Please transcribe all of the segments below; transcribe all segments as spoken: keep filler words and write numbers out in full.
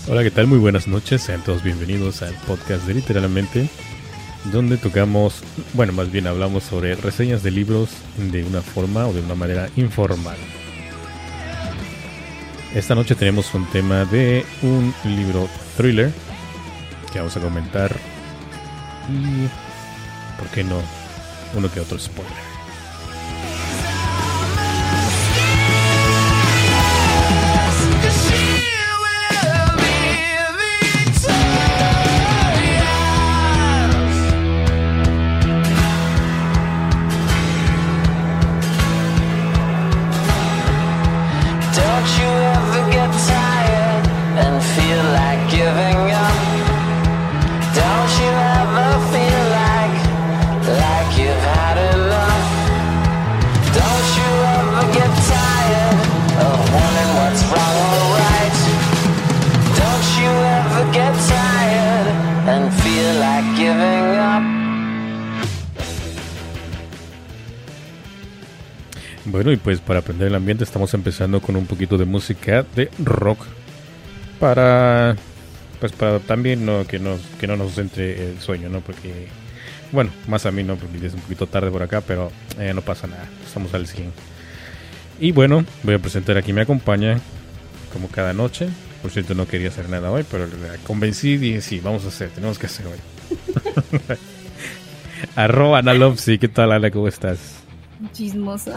Hola, ¿qué tal? Muy buenas noches, sean todos bienvenidos al podcast de Literalmente, donde tocamos, bueno, más bien hablamos sobre reseñas de libros de una forma o de una manera informal. Esta noche tenemos un tema de un libro thriller que vamos a comentar y, ¿por qué no?, uno que otro spoiler. Bueno, y pues para aprender el ambiente estamos empezando con un poquito de música de rock para, pues para también no que nos que no nos entre el sueño, ¿no? Porque, bueno, más a mí no, porque es un poquito tarde por acá, pero eh, no pasa nada, estamos al cien. Y bueno, voy a presentar aquí, me acompaña como cada noche. Por cierto, no quería hacer nada hoy, pero la convencí y dije, sí, vamos a hacer, tenemos que hacer hoy. Arroba Analopsy, ¿qué tal, Ana? ¿Cómo estás? Chismosa.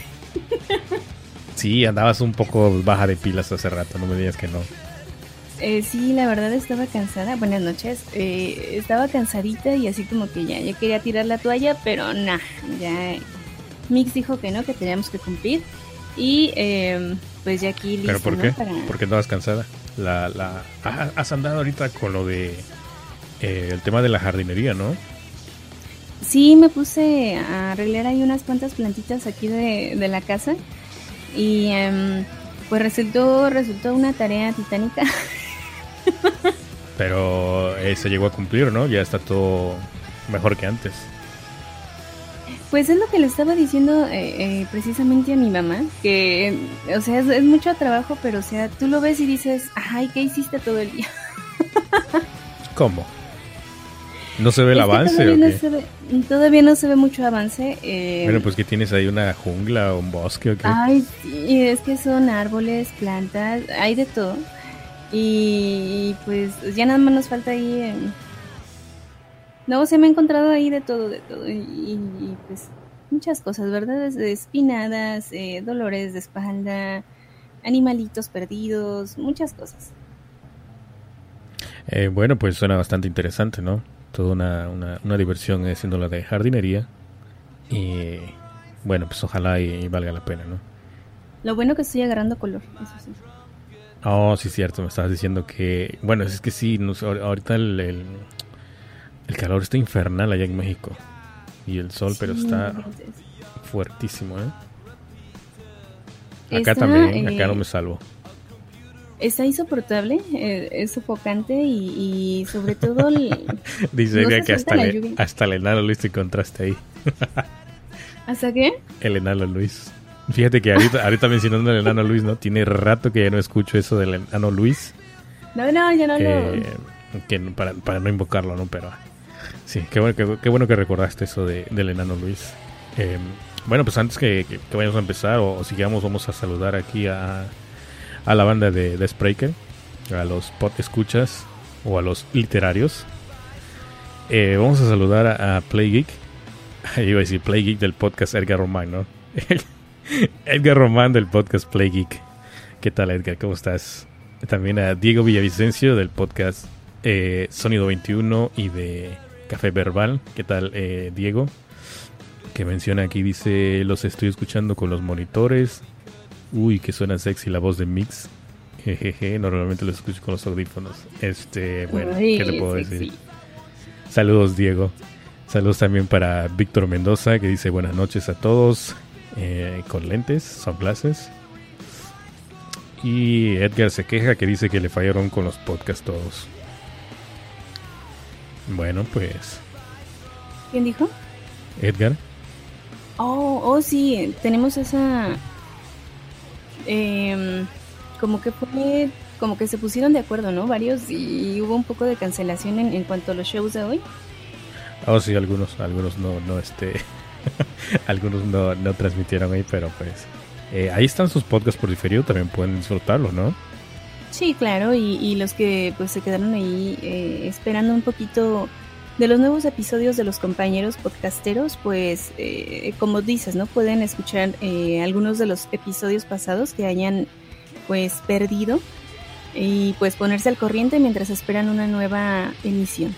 Sí, andabas un poco baja de pilas hace rato, no me digas que no. Eh, sí, la verdad estaba cansada. Buenas noches. Eh, estaba cansadita y así como que ya, yo quería tirar la toalla, pero nah, ya Mix dijo que no, que teníamos que cumplir. Y eh, pues ya aquí listo. ¿Pero por qué? ¿No? Para... ¿Por qué andabas cansada? La, la... Ah, has andado ahorita con lo de eh, el tema de la jardinería, ¿no? Sí, me puse a arreglar ahí unas cuantas plantitas aquí de, de la casa y um, pues resultó resultó una tarea titánica. Pero eh, se llegó a cumplir, ¿no? Ya está todo mejor que antes. Pues es lo que le estaba diciendo eh, eh, precisamente a mi mamá, que, o sea, es, es mucho trabajo, pero, o sea, tú lo ves y dices, ay, ¿qué hiciste todo el día? ¿Cómo? ¿No se ve el es avance todavía o no qué? se ve, todavía no se ve mucho avance. Eh, Bueno, pues que tienes ahí una jungla o un bosque o qué. Ay, sí, es que son árboles, plantas, hay de todo. Y pues ya nada más nos falta ahí... Eh, No, se me ha encontrado ahí de todo, de todo, y, y, y pues muchas cosas, ¿verdad? Espinadas, eh, dolores de espalda, animalitos perdidos, muchas cosas. Eh, bueno, pues suena bastante interesante, ¿no? Toda una, una, una diversión haciendo la de jardinería y bueno, pues ojalá y, y valga la pena, ¿no? Lo bueno que estoy agarrando color, eso sí. Oh, sí, cierto, me estabas diciendo que... Bueno, es que sí, no sé, ahorita el... el El calor está infernal allá en México. Y el sol, sí, pero está fuertísimo, ¿eh? Acá está, también, acá eh, no me salvo. Está insoportable, eh, es sofocante y, y sobre todo... El, Dice no que hasta, le, hasta el enano Luis te encontraste ahí. ¿Hasta qué? El enano Luis. Fíjate que ahorita, ahorita mencionando el enano Luis, ¿no? Tiene rato que ya no escucho eso del enano Luis. No, no, ya no que, lo... Que para, para no invocarlo, ¿no? Pero... Sí, qué bueno que, qué bueno que recordaste eso de, del enano Luis. Eh, bueno, pues antes que, que, que vayamos a empezar o, o sigamos, vamos a saludar aquí a, a la banda de, de Spreaker, a los pod escuchas o a los literarios. Eh, vamos a saludar a, a Play Geek. Iba a decir Play Geek del podcast Edgar Román, ¿no? Edgar Román del podcast Play Geek. ¿Qué tal, Edgar? ¿Cómo estás? También a Diego Villavicencio del podcast eh, Sonido veintiuno y de Café Verbal. ¿Qué tal, eh, Diego? Que menciona aquí, dice, los estoy escuchando con los monitores. Uy, que suena sexy la voz de Mix. Jejeje, normalmente los escucho con los audífonos. Este, bueno, Uy, ¿qué te puedo sexy. decir? Saludos, Diego. Saludos también para Víctor Mendoza, que dice buenas noches a todos. Eh, con lentes, sunglasses. Y Edgar se queja, que dice que le fallaron con los podcasts todos. Bueno, pues... ¿Quién dijo? Edgar. Oh, oh, sí, tenemos esa... Eh, como que fue como que se pusieron de acuerdo, ¿no? Varios, y hubo un poco de cancelación en, en cuanto a los shows de hoy. Oh, sí, algunos, algunos no, no, este, algunos no, no transmitieron ahí, pero pues, eh, ahí están sus podcasts por diferido, también pueden disfrutarlos, ¿no? Sí, claro, y, y los que pues se quedaron ahí eh, esperando un poquito de los nuevos episodios de los compañeros podcasteros, pues eh, como dices, ¿no? Pueden escuchar eh, algunos de los episodios pasados que hayan pues perdido y pues ponerse al corriente mientras esperan una nueva emisión.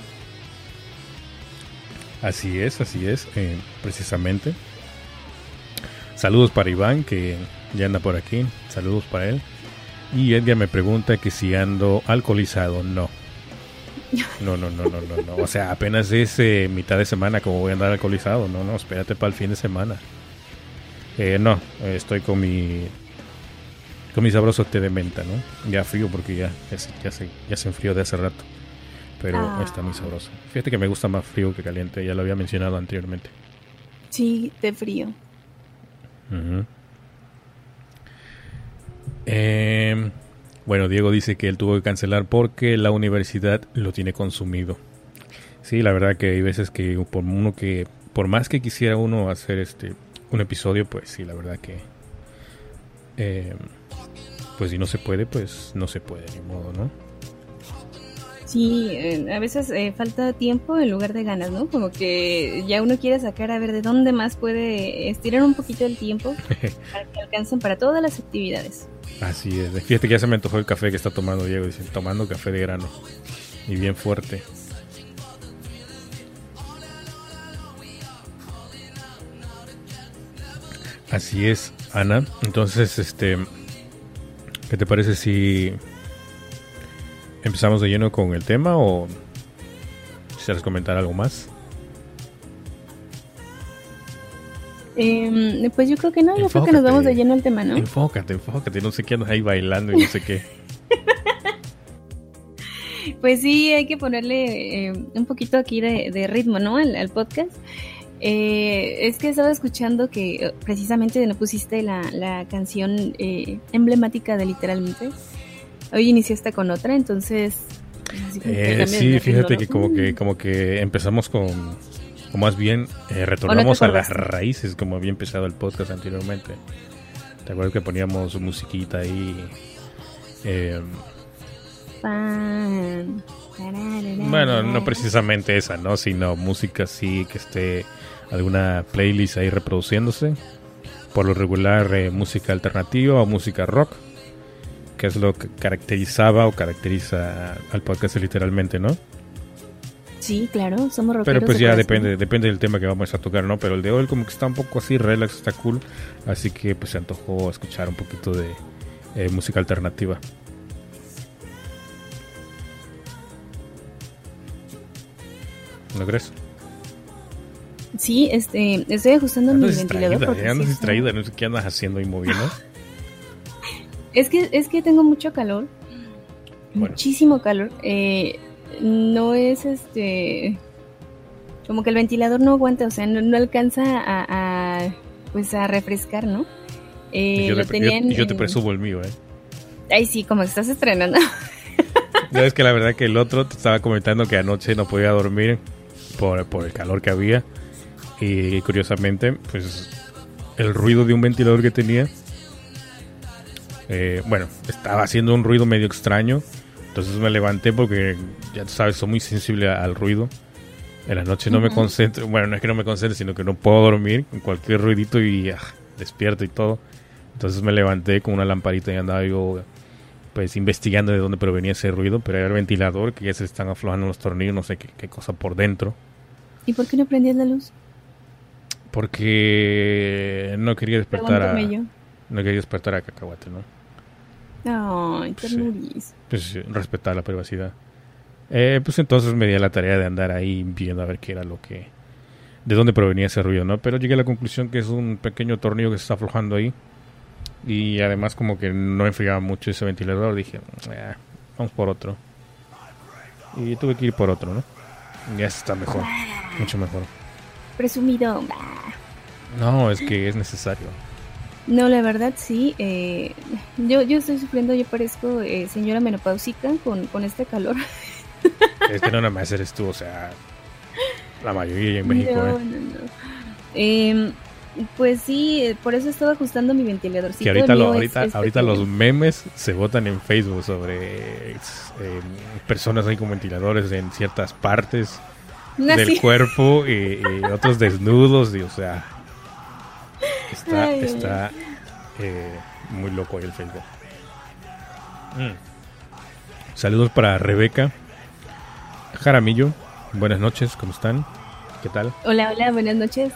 Así es, así es, eh, precisamente. Saludos para Iván, que ya anda por aquí, saludos para él. Y Edgar me pregunta que si ando alcoholizado. No. No, no, no, no, no, no. O sea, apenas es eh, mitad de semana como voy a andar alcoholizado. No, no, espérate para el fin de semana. Eh, no, eh, estoy con mi con mi sabroso té de menta, ¿no? Ya frío porque ya, ya, se, ya, se, ya se enfrió de hace rato. Pero ah. está muy sabroso. Fíjate que me gusta más frío que caliente. Ya lo había mencionado anteriormente. Sí, té frío. Uh-huh. Eh, bueno, Diego dice que él tuvo que cancelar porque la universidad lo tiene consumido. Sí, la verdad que hay veces que por uno que por más que quisiera uno hacer este un episodio, pues sí, la verdad que eh, pues si no se puede, pues no se puede, ni modo, ¿no? Sí, eh, a veces eh, falta tiempo en lugar de ganas, ¿no? Como que ya uno quiere sacar a ver de dónde más puede estirar un poquito el tiempo para que alcancen para todas las actividades. Así es. Fíjate que ya se me antojó el café que está tomando Diego. Dice, tomando café de grano. Y bien fuerte. Así es, Ana. Entonces, este, ¿qué te parece si empezamos de lleno con el tema o quisieras comentar algo más? Eh, pues yo creo que no, yo enfócate, creo que nos vamos de lleno al tema, ¿no? Enfócate, enfócate, no sé qué andas ahí bailando y no sé qué. Pues sí, hay que ponerle eh, un poquito aquí de, de ritmo, ¿no? Al, al podcast. Eh, es que estaba escuchando que precisamente no pusiste la, la canción eh, emblemática de Literalmente. Hoy iniciaste con otra, entonces... Así eh, sí, fíjate que como que como que empezamos con... O más bien eh, retornamos no a las raíces, como había empezado el podcast anteriormente. ¿Te acuerdas que poníamos musiquita ahí? Eh, bueno, no precisamente esa, ¿no? Sino música así que esté alguna playlist ahí reproduciéndose. Por lo regular, eh, música alternativa o música rock, que es lo que caracterizaba o caracteriza al podcast Literalmente, ¿no? Sí, claro, somos rockeros. Pero pues ya depende depende del tema que vamos a tocar, ¿no? Pero el de hoy como que está un poco así relax, está cool. Así que pues se antojó escuchar un poquito de eh, música alternativa. ¿No crees? Sí, este, estoy ajustando mi ventilador. Ya andas distraída, no sé qué andas haciendo y moviendo. es que es que tengo mucho calor. Bueno. Muchísimo calor. Eh... No es este como que el ventilador no aguanta, o sea, no, no alcanza a, a pues a refrescar, ¿no? Eh, yo, lo te, yo, en... yo te presumo el mío, eh. Ay, sí, como que estás estrenando. Ya es que la verdad que el otro te estaba comentando que anoche no podía dormir por, por el calor que había. Y curiosamente, pues el ruido de un ventilador que tenía, eh, bueno, estaba haciendo un ruido medio extraño. Entonces me levanté porque, ya sabes, soy muy sensible al ruido. En la noche no uh-huh. me concentro. Bueno, no es que no me concentre, sino que no puedo dormir con cualquier ruidito y ah, despierto y todo. Entonces me levanté con una lamparita y andaba yo pues investigando de dónde provenía ese ruido. Pero era el ventilador, que ya se están aflojando los tornillos, no sé qué, qué cosa por dentro. ¿Y por qué no prendías la luz? Porque no quería despertar a... Yo. No quería despertar a Cacahuate, ¿no? Ay, ternuris. Sí, pues sí, respetar la privacidad. Eh, pues entonces me di a la tarea de andar ahí viendo a ver qué era lo que... De dónde provenía ese ruido, ¿no? Pero llegué a la conclusión que es un pequeño tornillo que se está aflojando ahí. Y además como que no enfriaba mucho ese ventilador. Dije, eh, vamos por otro. Y tuve que ir por otro, ¿no? Ya está mejor, mucho mejor. Presumido. No, es que es necesario. No, la verdad sí. Eh, yo, yo estoy sufriendo, yo parezco eh, señora menopáusica con, con este calor. Es que no nada más eres tú, o sea, la mayoría en México, no, ¿eh? no, no. Eh, pues sí, por eso estaba ajustando mi ventilador. Que ahorita, lo, ahorita, es, ahorita los memes se botan en Facebook sobre eh, personas ahí con ventiladores en ciertas partes no, del sí. cuerpo y, y otros desnudos, y o sea, está, ay, está eh, muy loco ahí el Facebook. Mm. Saludos para Rebeca Jaramillo. Buenas noches, ¿cómo están? ¿Qué tal? Hola, hola, buenas noches.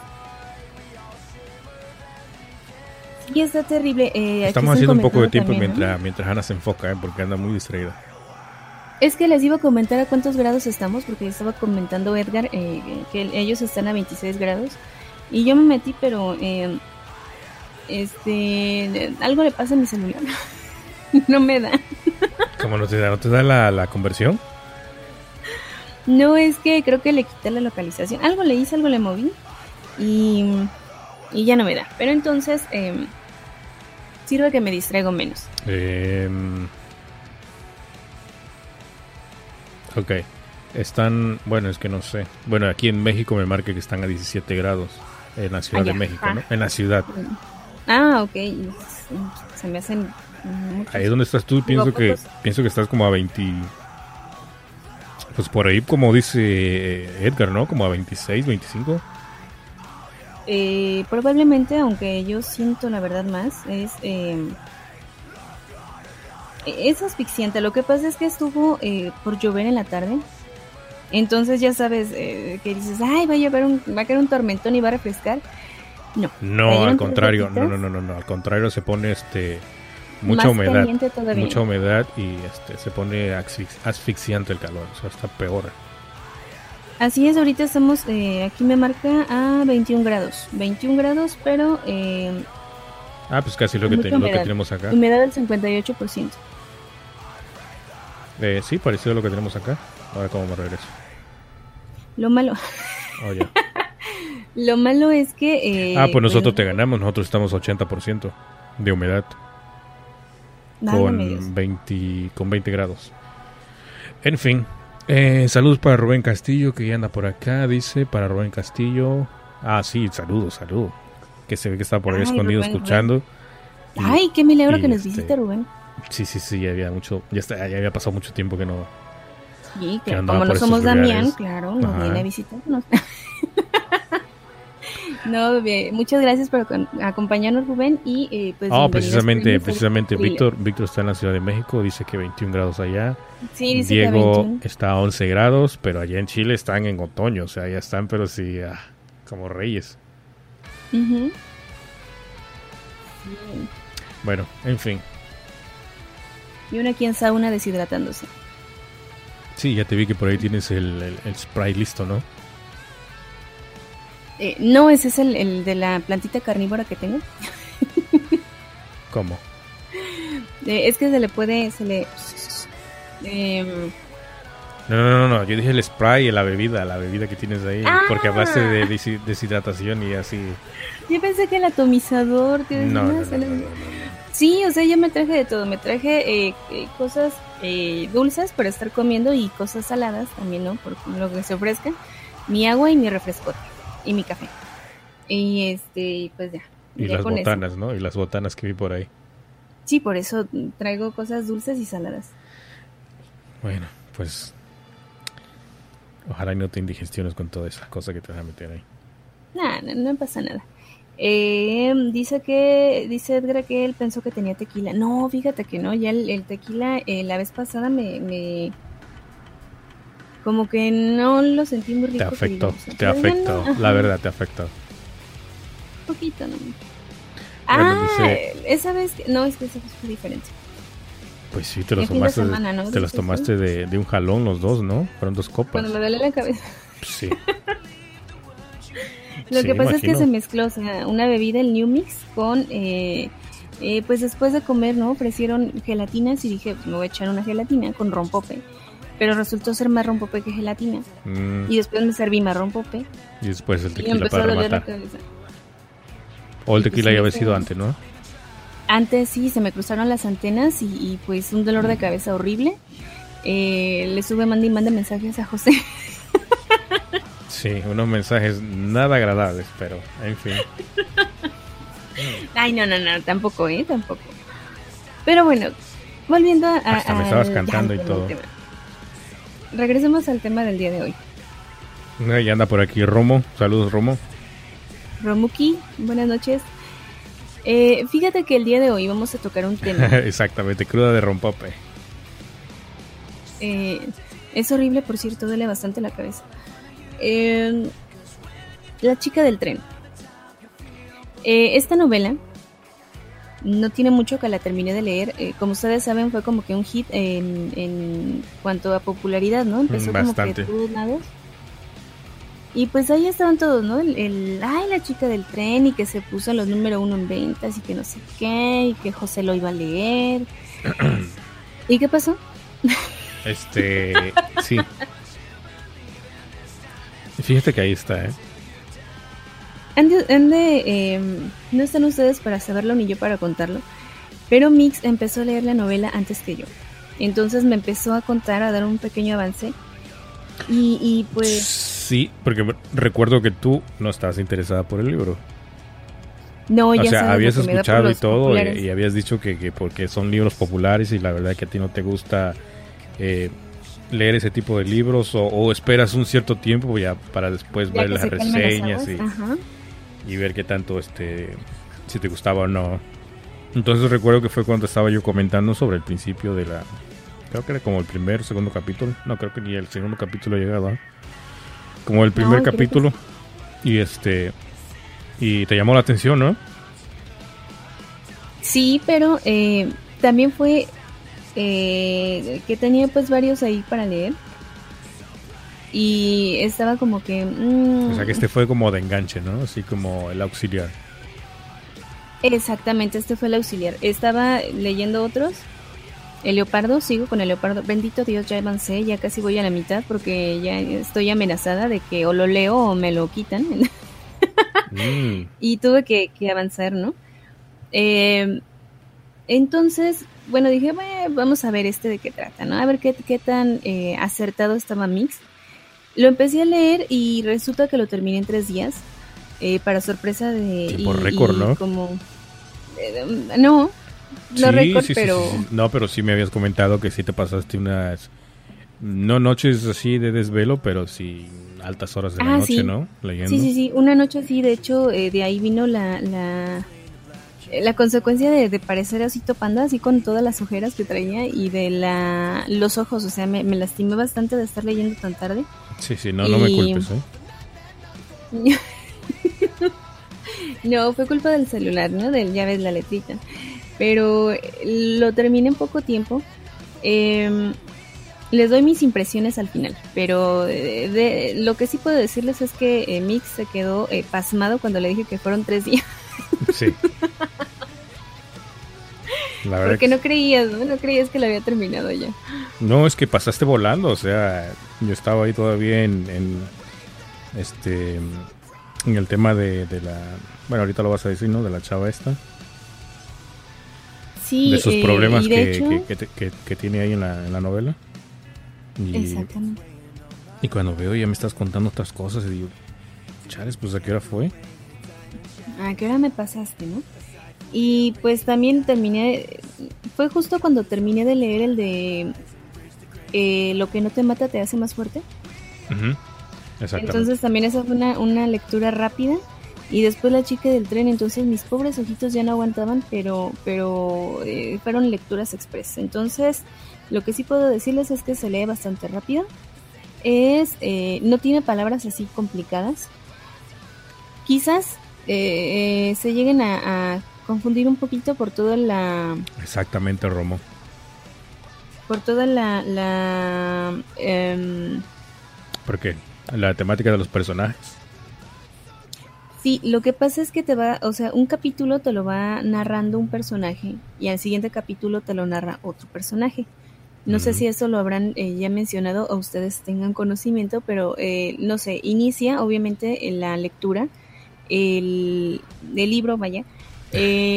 Sí, está terrible. Eh, Estamos haciendo un poco de tiempo también, mientras, ¿no? mientras Ana se enfoca, ¿eh? Porque anda muy distraída. Es que les iba a comentar a cuántos grados estamos, porque estaba comentando Edgar eh, que ellos están a veintiséis grados. Y yo me metí, pero eh, este algo le pasa a mi celular. No me da. ¿Cómo no te da? ¿No te da la, la conversión? No, es que creo que le quité la localización. Algo le hice, algo le moví. Y, y ya no me da. Pero entonces eh, sirve que me distraigo menos. Eh, ok. Están, bueno, es que no sé. Bueno, aquí en México me marca que están a diecisiete grados. En la Ciudad Allá. de México, ¿no? En la ciudad. Ah, ok. Se me hacen... Ahí donde estás tú, pienso que, pienso que estás como a veinte... Pues por ahí, como dice Edgar, ¿no? Como a veintiséis, veinticinco. Eh, probablemente, aunque yo siento la verdad más, es... Eh, es asfixiante. Lo que pasa es que estuvo eh, por llover en la tarde. Entonces ya sabes eh, que dices, ay, va a llover, un, va a caer un tormentón y va a refrescar. No. No, al contrario. No, no, no, no, no. Al contrario, se pone este... Mucha Más humedad, mucha humedad y este se pone asfix- asfixiante el calor, o sea, está peor. Así es, ahorita estamos, eh, aquí me marca a veintiún grados, veintiún grados, pero... Eh, ah, pues casi lo que, te, lo que tenemos acá. Humedad del cincuenta y ocho por ciento. Eh, sí, parecido a lo que tenemos acá. A ver cómo me regreso. Lo malo... Oh, yeah. Lo malo es que... Eh, ah, pues nosotros pues, te ganamos, nosotros estamos ochenta por ciento de humedad. Con veinte, con veinte grados. En fin, eh, saludos para Rubén Castillo, que ya anda por acá, dice, para Rubén Castillo. Ah, sí, saludos, saludos. Que se ve que está por ahí Ay, escondido Rubén, escuchando. Y, Ay, qué milagro que nos este, visite, Rubén. Sí, sí, sí, ya había mucho, ya, está, ya había pasado mucho tiempo que no. Sí, que como no somos Damián, claro, nos Ajá. viene a visitarnos. No, bien. Muchas gracias por acompañarnos, Rubén, y eh, pues oh, precisamente, precisamente Víctor, Víctor está en la Ciudad de México, dice que veintiún grados allá. Sí, dice Diego que veintiún. Está a once grados, pero allá en Chile están en otoño, o sea, ya están, pero sí, ah, como reyes. Uh-huh. Sí. Bueno, en fin. Y uno aquí en sauna deshidratándose. Sí, ya te vi que por ahí tienes el, el, el spray listo, ¿no? Eh, no, ese es el, el de la plantita carnívora que tengo. ¿Cómo? Eh, es que se le puede, se le... Eh, no, no, no, no, yo dije el spray y la bebida, la bebida que tienes ahí, ah. porque hablaste de des- deshidratación y así. Yo pensé que el atomizador... Que no, no, no, no, no, no, no. Sí, o sea, yo me traje de todo, me traje eh, eh, cosas eh, dulces para estar comiendo y cosas saladas también, ¿no? Por lo que se ofrezca. Mi agua y mi refrescote. Y mi café. Y este, pues ya. Y ya las botanas, eso. ¿no? Y las botanas que vi por ahí. Sí, por eso traigo cosas dulces y saladas. Bueno, pues ojalá no te indigestiones con toda esa cosa que te vas a meter ahí. Nah, no, no pasa nada. Eh, dice que, dice Edgar que él pensó que tenía tequila. No, fíjate que no, ya el, el tequila eh, la vez pasada me... me como que no lo sentí muy rico. Te afectó, digamos. te afectó, no, la verdad te afectó. Un poquito, ¿no? Bueno, ah, dice, esa vez, no, es que esa vez fue diferente. Pues sí, te los tomaste, de semana, ¿no? te los tomaste de, de un jalón los dos, ¿no? Fueron dos copas. Cuando me duele la cabeza. Sí. Lo sí, que pasa imagino. es que se mezcló, o sea, una bebida, el New Mix, con, eh, eh, pues después de comer, ¿no? Ofrecieron gelatinas y dije, pues me voy a echar una gelatina con rompope. Pero resultó ser más rompope que gelatina. Mm. Y después me serví más rompope. Y después el tequila para rematar. O el tequila pues, ya había sido antes, ¿no? Antes sí, se me cruzaron las antenas y, y pues un dolor de cabeza horrible. Eh, le sube, manda y manda mensajes a José. Sí, unos mensajes nada agradables, pero en fin. Ay, no, no, no, tampoco, ¿eh? Tampoco. Pero bueno, volviendo a... Hasta me al- estabas cantando al y todo. tema. Regresemos al tema del día de hoy. Ya anda por aquí Romo. Saludos, Romo. Romuki, buenas noches. Eh, fíjate que el día de hoy vamos a tocar un tema. Exactamente, cruda de rompope. Eh, es horrible, por cierto, duele bastante la cabeza. Eh, La chica del tren. Eh, esta novela no tiene mucho que la terminé de leer. Eh, como ustedes saben, fue como que un hit en, en cuanto a popularidad, ¿no? Empezó Bastante. como que de todos lados. Y pues ahí estaban todos, ¿no? El, el, ay, la chica del tren, y que se puso en los número uno en ventas y que no sé qué, y que José lo iba a leer. ¿Y qué pasó? Este, sí. Fíjate que ahí está, ¿eh? Ande, ande, eh, no están ustedes para saberlo ni yo para contarlo, pero Mix empezó a leer la novela antes que yo. Entonces me empezó a contar, a dar un pequeño avance. Y, y pues... Sí, porque recuerdo que tú no estabas interesada por el libro. No, ya O sea, sabes habías lo que me da por escuchado y los todo, y, populares. y habías dicho que, que porque son libros populares y la verdad que a ti no te gusta eh, leer ese tipo de libros, o, o esperas un cierto tiempo ya para después Ya ver que las se calmen las reseñas aguas, y, ajá. y ver qué tanto, este, si te gustaba o no. Entonces recuerdo que fue cuando estaba yo comentando sobre el principio de la... Creo que era como el primer, segundo capítulo. No, creo que ni el segundo capítulo llegaba. ¿eh? Como el primer No, creo que capítulo. Y este... Y te llamó la atención, ¿no? Sí, pero eh, también fue eh, que tenía pues varios ahí para leer. Y estaba como que... mm, O sea que este fue como de enganche, ¿no? Así como el auxiliar. Exactamente, este fue el auxiliar. Estaba leyendo otros. El leopardo, sigo con el leopardo. Bendito Dios, ya avancé, ya casi voy a la mitad porque ya estoy amenazada de que o lo leo o me lo quitan. Mm. Y tuve que, que avanzar, ¿no? Eh, entonces, bueno, dije, bueno, vamos a ver este de qué trata, ¿no? A ver qué, qué tan eh, acertado estaba Mix. Lo empecé a leer y resulta que lo terminé en tres días. Eh, para sorpresa de... Tiempo y- récord, y ¿no? Como, eh, no, no Sí, récord, sí, sí, pero... sí, sí. No, pero sí me habías comentado que sí te pasaste unas... No noches así de desvelo, pero sí altas horas de la Ah, noche, sí. ¿no? Leyendo. Sí, sí, sí, una noche sí, de hecho, eh, de ahí vino la, la, eh, la consecuencia de, de parecer osito panda, así con todas las ojeras que traía y de la los ojos, o sea, me, me lastimé bastante de estar leyendo tan tarde. Sí, sí, no, no me Y- culpes, ¿eh? No, fue culpa del celular, ¿no? Del, ya ves la letrita. Pero eh, lo terminé en poco tiempo. Eh, les doy mis impresiones al final, pero de, de- lo que sí puedo decirles es que eh, Mix se quedó eh, pasmado cuando le dije que fueron tres días. Sí. La verdad Porque que no creías, ¿no? No creías que lo había terminado ya. no, es que pasaste volando, o sea, yo estaba ahí todavía en, en este en el tema de, de la, bueno, ahorita lo vas a decir, ¿no? De la chava esta, Sí, de esos eh, problemas y de que, hecho, que, que, te- que- que tiene ahí en la, en la novela. Y, exactamente. y cuando veo ya me estás contando otras cosas y digo, chales, pues ¿a qué hora fue? ¿A qué hora me pasaste, no? Y pues también terminé, fue justo cuando terminé de leer el de eh, Lo que no te mata te hace más fuerte. Ujú. Exactamente. Entonces también esa fue una, una lectura rápida. Y después La chica del tren, entonces mis pobres ojitos ya no aguantaban, pero, pero eh, fueron lecturas express. Entonces, lo que sí puedo decirles es que se lee bastante rápido. Es, eh, no tiene palabras así complicadas. Quizás eh, eh, se lleguen a, a confundir un poquito por toda la, Exactamente, Romo. por toda la, la em, Porque la temática de los personajes. sí, lo que pasa es que te va, o sea, un capítulo te lo va narrando un personaje y al siguiente capítulo te lo narra otro personaje. No sé Ujú. si eso lo habrán eh, ya mencionado o ustedes tengan conocimiento, pero eh, no sé, inicia obviamente en la lectura el, del libro, vaya, eh,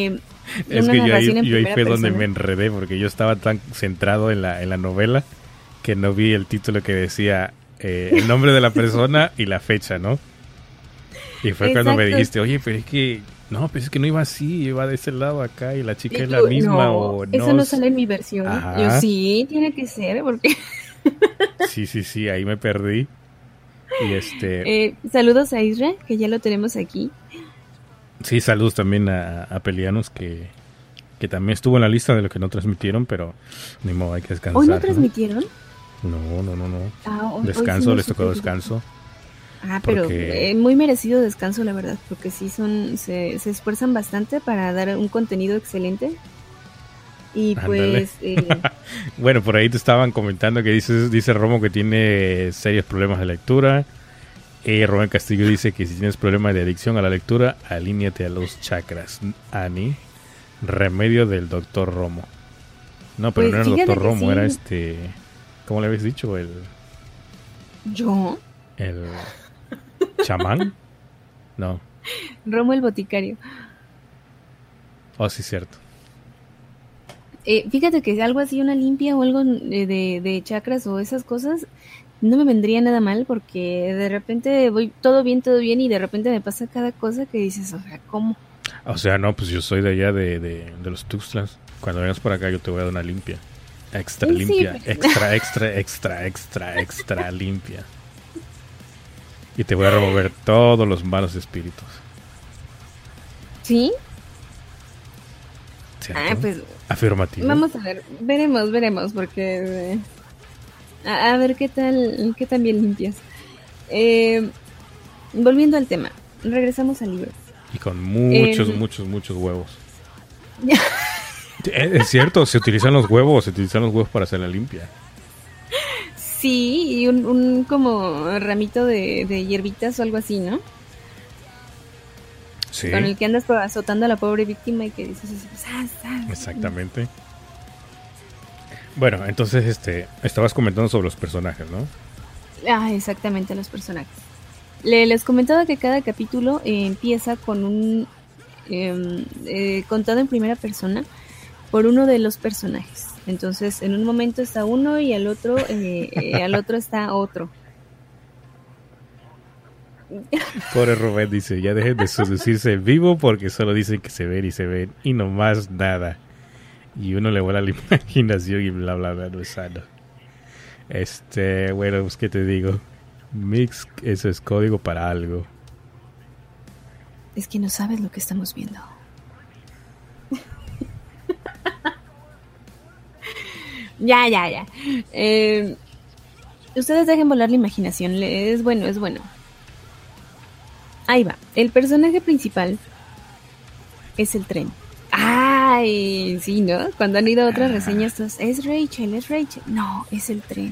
Es una que yo narración ahí, en yo ahí primera fue donde persona. me enredé, porque yo estaba tan centrado en la, en la novela que no vi el título que decía eh, el nombre de la persona y la fecha, ¿no? Y fue cuando me Exacto. dijiste, oye, pero es que, no, pues es que no iba así, iba de ese lado acá y la chica Y es tú, la misma no, o eso no. no s- sale en mi versión. Yo Ajá, sí, tiene que ser, porque sí, sí, sí, ahí me perdí. Y este, eh, saludos a Isra, que ya lo tenemos aquí. sí, saludos también a, a Pelianos que, que también estuvo en la lista de lo que no transmitieron, pero ni modo, hay que ¿Hoy no descansar, ¿no? transmitieron? No, no, no, no. Ah, hoy, hoy sí Descanso, no les tocó supe. descanso. Ah, pero Porque, eh, muy merecido descanso, la verdad, porque sí son, se, se esfuerzan bastante para dar un contenido excelente. Y ándale. pues, eh, Bueno, por ahí te estaban comentando que dice, dice Romo que tiene serios problemas de lectura. Eh, Rubén Castillo dice que si tienes problemas de adicción a la lectura, alíñate a los chakras. Ani, remedio del doctor Romo. No, pero pues no era el fíjate doctor que Romo, sí, era este... ¿Cómo le habéis dicho? El, yo, el chamán. No. Romo el boticario. Oh, sí, cierto. Eh, fíjate que algo así, una limpia o algo de, de, de chakras o esas cosas, no me vendría nada mal porque de repente voy todo bien, todo bien y de repente me pasa cada cosa que dices, o sea, ¿cómo? O sea, no, pues yo soy de allá de, de, de los Tuxtlas. Cuando vengas por acá yo te voy a dar una limpia. Extra Sí, limpia. pero- Extra, extra, extra, extra, extra limpia. Y te voy a remover todos los malos espíritus. ¿Sí? ¿Cierto? Ah, pues Afirmativo. vamos a ver, veremos, veremos, porque eh, a, a ver qué tal, qué tan bien limpias. Eh, volviendo al tema, regresamos al libro. Y con muchos, Em. muchos, muchos huevos. Eh, Es cierto, se utilizan los huevos, se utilizan los huevos para hacer la limpia. Sí, y un, un como ramito de, de hierbitas o algo así, ¿no? Sí, Con el que andas azotando a la pobre víctima y que dices así, "Sas, sas". exactamente. Bueno, entonces este estabas comentando sobre los personajes, ¿no? Ah, exactamente, los personajes. Le, les comentaba que cada capítulo eh, empieza con un eh, eh, contado en primera persona por uno de los personajes. Entonces, en un momento está uno y al otro, eh, eh, al otro está otro. Pobre Rubén dice, ya dejen de seducirse vivo porque solo dicen que se ven y se ven y no más nada. Y uno le vuela la imaginación y bla bla bla, no es sano. Este, bueno, pues qué te digo. Mix, eso es código para algo. Es que no sabes lo que estamos viendo. Ya, ya, ya. Eh, ustedes dejen volar la imaginación. Es bueno, es bueno. Ahí va. El personaje principal es el tren. Ay, sí, ¿no? Cuando han ido a otras reseñas, todos, es Rachel, es Rachel. No, es el tren.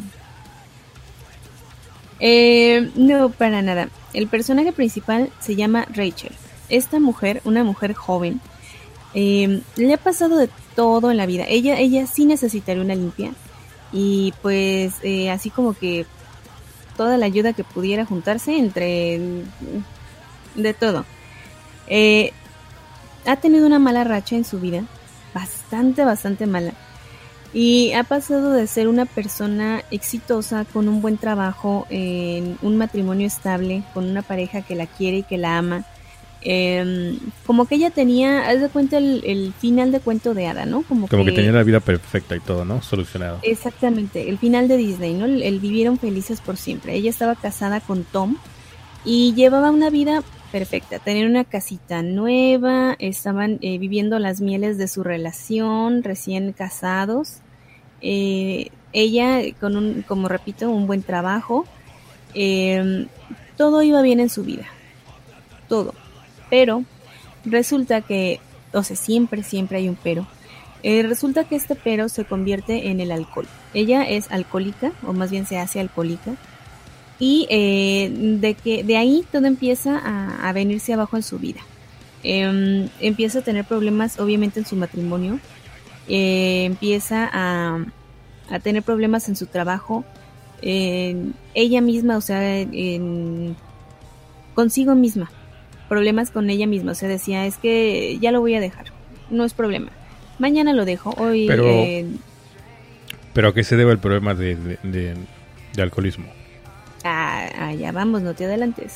Eh, no, para nada. El personaje principal se llama Rachel. Esta mujer, una mujer joven, eh, le ha pasado de todo en la vida. Ella, ella sí necesitaría una limpia. Y pues eh, así como que toda la ayuda que pudiera juntarse entre de todo. Eh, ha tenido una mala racha en su vida, bastante, bastante mala. Y ha pasado de ser una persona exitosa, con un buen trabajo, en un matrimonio estable, con una pareja que la quiere y que la ama. Eh, como que ella tenía, haz de cuenta el, el final de cuento de hada, ¿no? Como, Como que, que tenía la vida perfecta y todo, ¿no? Solucionado. exactamente, el final de Disney, ¿no? El, el vivieron felices por siempre. Ella estaba casada con Tom y llevaba una vida perfecta. Tenían una casita nueva, estaban eh, viviendo las mieles de su relación, recién casados. Eh, ella con un, como repito, un buen trabajo. Eh, todo iba bien en su vida. Todo. Pero resulta que, o sea, siempre, siempre hay un pero. Eh, resulta que este pero se convierte en el alcohol. Ella es alcohólica, o más bien se hace alcohólica. Y eh, de que de ahí todo empieza a, a venirse abajo en su vida. Eh, empieza a tener problemas, obviamente, en su matrimonio. Eh, empieza a, a tener problemas en su trabajo. Eh, ella misma, o sea, en, consigo misma. Problemas con ella misma. O sea, decía, es que ya lo voy a dejar. no es problema. Mañana lo dejo. Hoy. Pero, eh, ¿pero a qué se debe el problema de, de, de, de alcoholismo? ah, ah, ya vamos, no te adelantes.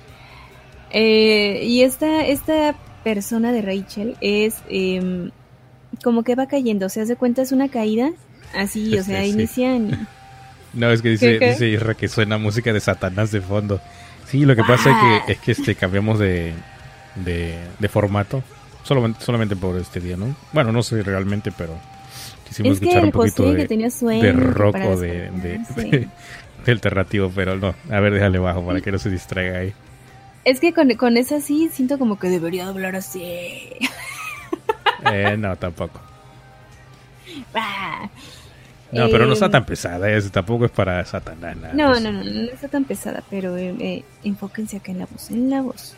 Eh, y esta, esta persona de Rachel es eh, como que va cayendo. O sea, se cuenta, es una caída. Así, o sea, Sí, sí. inician. No, es que dice, ¿Qué, qué? dice Isra que suena música de Satanás de fondo. Sí, lo que pasa Ah. es que, es que este, cambiamos de, de, de formato. Solamente, solamente por este día, ¿no? Bueno, no sé realmente, pero quisimos Es que escuchar un el José poquito que de, tenía sueño, de que rock para o de, de, despertarse. de- de alternativo, pero no. A ver, déjale bajo para que no se distraiga ahí. Es que con, con esa sí siento como que debería hablar así. Eh, no, tampoco. Ah. No, pero no está Eh, tan pesada, es, tampoco es para Satanás. Nada de No, eso. no, no, no está tan pesada, pero eh, eh, enfóquense acá en la voz, en la voz.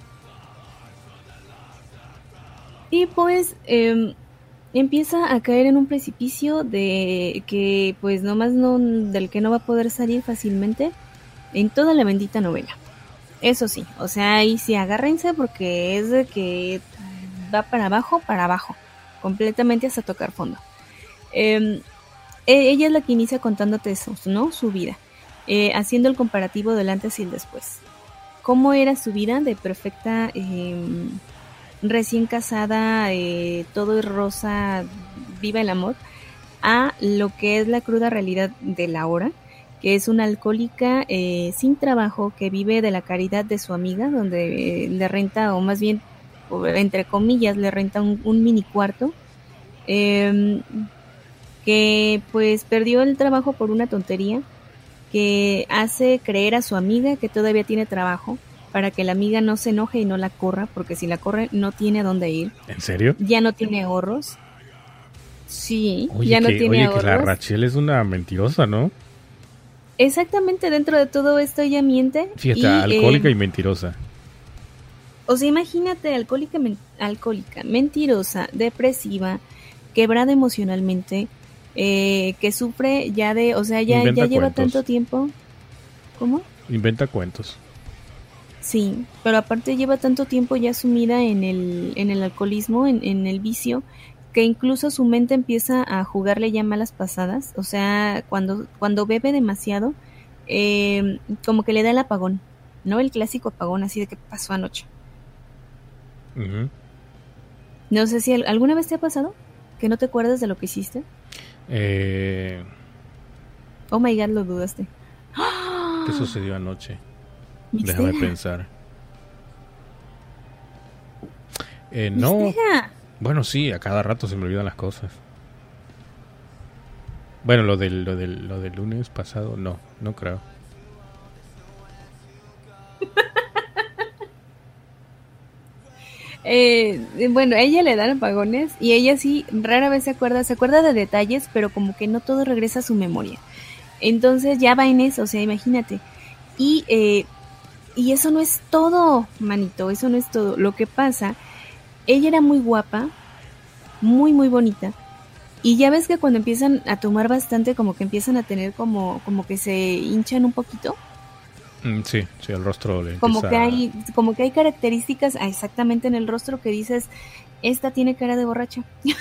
Y pues eh, empieza a caer en un precipicio de que pues nomás no, del que no va a poder salir fácilmente en toda la bendita novela. Eso sí, o sea, ahí sí agárrense porque es de que va para abajo, para abajo, completamente hasta tocar fondo. Eh, ella es la que inicia contándote eso, ¿no? Su vida, eh, haciendo el comparativo del antes y el después. ¿Cómo era su vida de perfecta, eh, recién casada, eh, todo es rosa, viva el amor, a lo que es la cruda realidad de la hora, que es una alcohólica eh, sin trabajo que vive de la caridad de su amiga, donde eh, le renta, o más bien, o entre comillas, le renta un, un mini cuarto, eh, que pues perdió el trabajo por una tontería, que hace creer a su amiga que todavía tiene trabajo, para que la amiga no se enoje y no la corra, porque si la corre no tiene a dónde ir, ¿En serio? ya no tiene ahorros. Sí, Oye, ya no que, tiene oye ahorros. que la Rachel es una mentirosa, ¿no? Exactamente, dentro de todo esto ella miente. Fíjate, y, alcohólica eh, y mentirosa. O sea, imagínate, alcohólica, men- alcohólica, mentirosa, depresiva, quebrada emocionalmente, eh, que sufre ya de, o sea, ya, Inventa ya lleva cuentos. tanto tiempo. ¿Cómo? Inventa cuentos. Sí, pero aparte lleva tanto tiempo ya sumida en el, en el alcoholismo, en, en el vicio, que incluso su mente empieza a jugarle ya malas pasadas. O sea, cuando, cuando bebe demasiado, eh, como que le da el apagón, ¿no? El clásico apagón, así de que pasó anoche. Ujú. No sé si al- alguna vez te ha pasado que no te acuerdas de lo que hiciste. Eh, Oh my god, lo dudaste. ¿Qué sucedió anoche? Mixtega. Déjame pensar. Eh, no, Mixtega. bueno, sí, a cada rato se me olvidan las cosas. Bueno, lo del, lo del, lo del lunes pasado, no, no creo. Eh, bueno, a ella le dan apagones y ella sí rara vez se acuerda, se acuerda de detalles, pero como que no todo regresa a su memoria. Entonces ya va en eso, o sea, imagínate. Y, eh, y eso no es todo, manito, eso no es todo. Lo que pasa, ella era muy guapa, muy, muy bonita. Y ya ves que cuando empiezan a tomar bastante, como que empiezan a tener como, como que se hinchan un poquito. Mm, sí, sí, el rostro le Como empieza que a- hay, como que hay características ah, exactamente en el rostro que dices, esta tiene cara de borracha.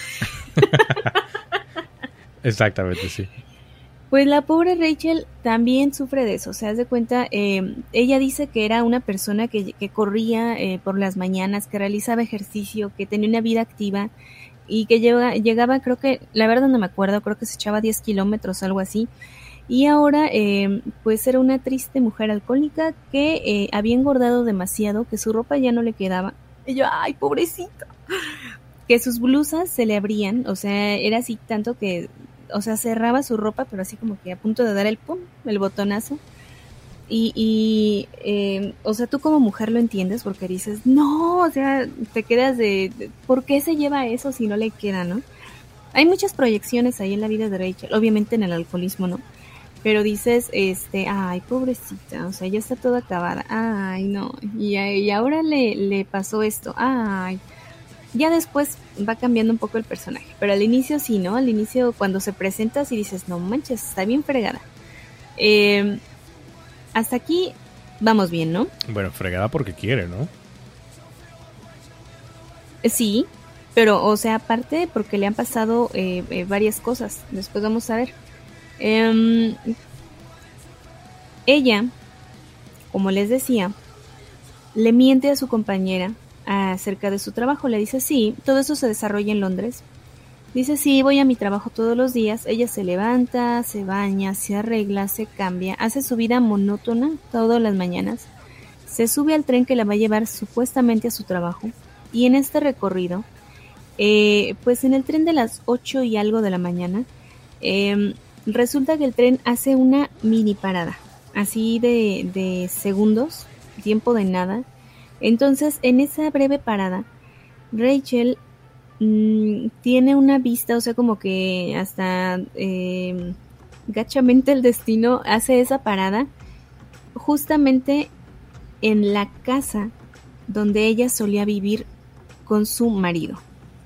Exactamente, sí. Pues la pobre Rachel también sufre de eso, o sea, haz de cuenta, eh, ella dice que era una persona que, que corría eh, por las mañanas, que realizaba ejercicio, que tenía una vida activa y que llega, llegaba, creo que, la verdad no me acuerdo, creo que se echaba diez kilómetros, algo así, y ahora eh, pues era una triste mujer alcohólica que eh, había engordado demasiado, que su ropa ya no le quedaba, y yo, ay, pobrecita, que sus blusas se le abrían, o sea, era así tanto que, o sea, cerraba su ropa, pero así como que a punto de dar el pum, el botonazo. Y, y eh, o sea, tú como mujer lo entiendes porque dices, no, o sea, te quedas de, de, ¿por qué se lleva eso si no le queda, no? Hay muchas proyecciones ahí en la vida de Rachel, obviamente en el alcoholismo, ¿no? Pero dices, este, ay, pobrecita, o sea, ya está toda acabada, ay, no, y, y ahora le, le pasó esto, ay. Ya después va cambiando un poco el personaje, pero al inicio sí, ¿no? Al inicio cuando se presenta sí dices, no manches, está bien fregada. Eh, hasta aquí vamos bien, ¿no? Bueno, fregada porque quiere, ¿no? Eh, sí, Pero, o sea, aparte porque le han pasado eh, eh, varias cosas. Después vamos a ver. Eh, ella, como les decía, le miente a su compañera acerca de su trabajo. Le dice, sí, todo eso se desarrolla en Londres. Dice, sí, voy a mi trabajo todos los días. Ella se levanta, se baña, se arregla, se cambia, hace su vida monótona todas las mañanas. Se sube al tren que la va a llevar supuestamente a su trabajo. Y en este recorrido, eh, pues en el tren de las ocho y algo de la mañana, eh, resulta que el tren hace una mini parada, así de, de segundos, tiempo de nada. Entonces, en esa breve parada, Rachel mmm, tiene una vista, o sea, como que hasta eh, gachamente el destino hace esa parada justamente en la casa donde ella solía vivir con su marido.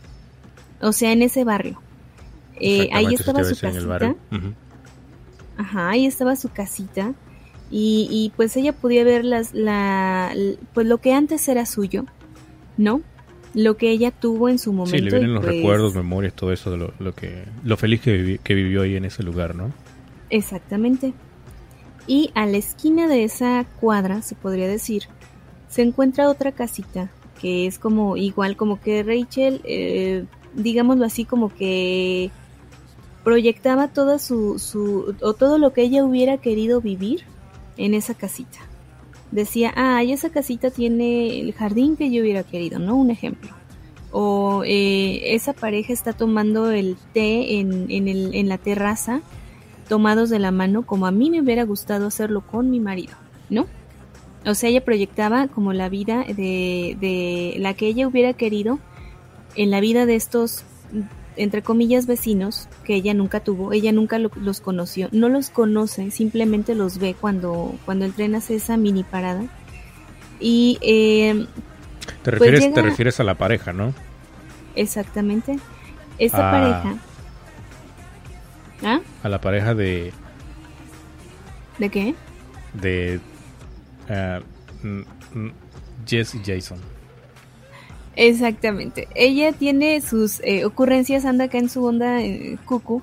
O sea, en ese barrio. Eh, ahí estaba su casita. Uh-huh. Ajá, ahí estaba su casita. Y, y pues ella podía ver las, la, pues lo que antes era suyo, ¿no? Lo que ella tuvo en su momento. Sí, le vienen los pues, recuerdos, memorias, todo eso de lo, lo que, lo feliz que, vivi, que vivió ahí en ese lugar, ¿no? Exactamente. Y a la esquina de esa cuadra, se podría decir, se encuentra otra casita que es como igual, como que Rachel, eh, digámoslo así, como que proyectaba toda su, su, o todo lo que ella hubiera querido vivir en esa casita. Decía, ah, y esa casita tiene el jardín que yo hubiera querido, ¿no? Un ejemplo. O eh, esa pareja está tomando el té en, en, el, en la terraza, tomados de la mano, como a mí me hubiera gustado hacerlo con mi marido, ¿no? O sea, ella proyectaba como la vida de, de la que ella hubiera querido en la vida de estos, entre comillas, vecinos que ella nunca tuvo. Ella nunca lo, los conoció, no los conoce, simplemente los ve cuando, cuando el tren hace esa mini parada. Y eh, te refieres, pues llega... te refieres a la pareja, ¿no? Exactamente. Esa ah, pareja. ¿Ah? A la pareja de. ¿De qué? De uh, mm, mm, Jess y Jason. Exactamente. Ella tiene sus eh, ocurrencias, anda acá en su onda eh, cucu,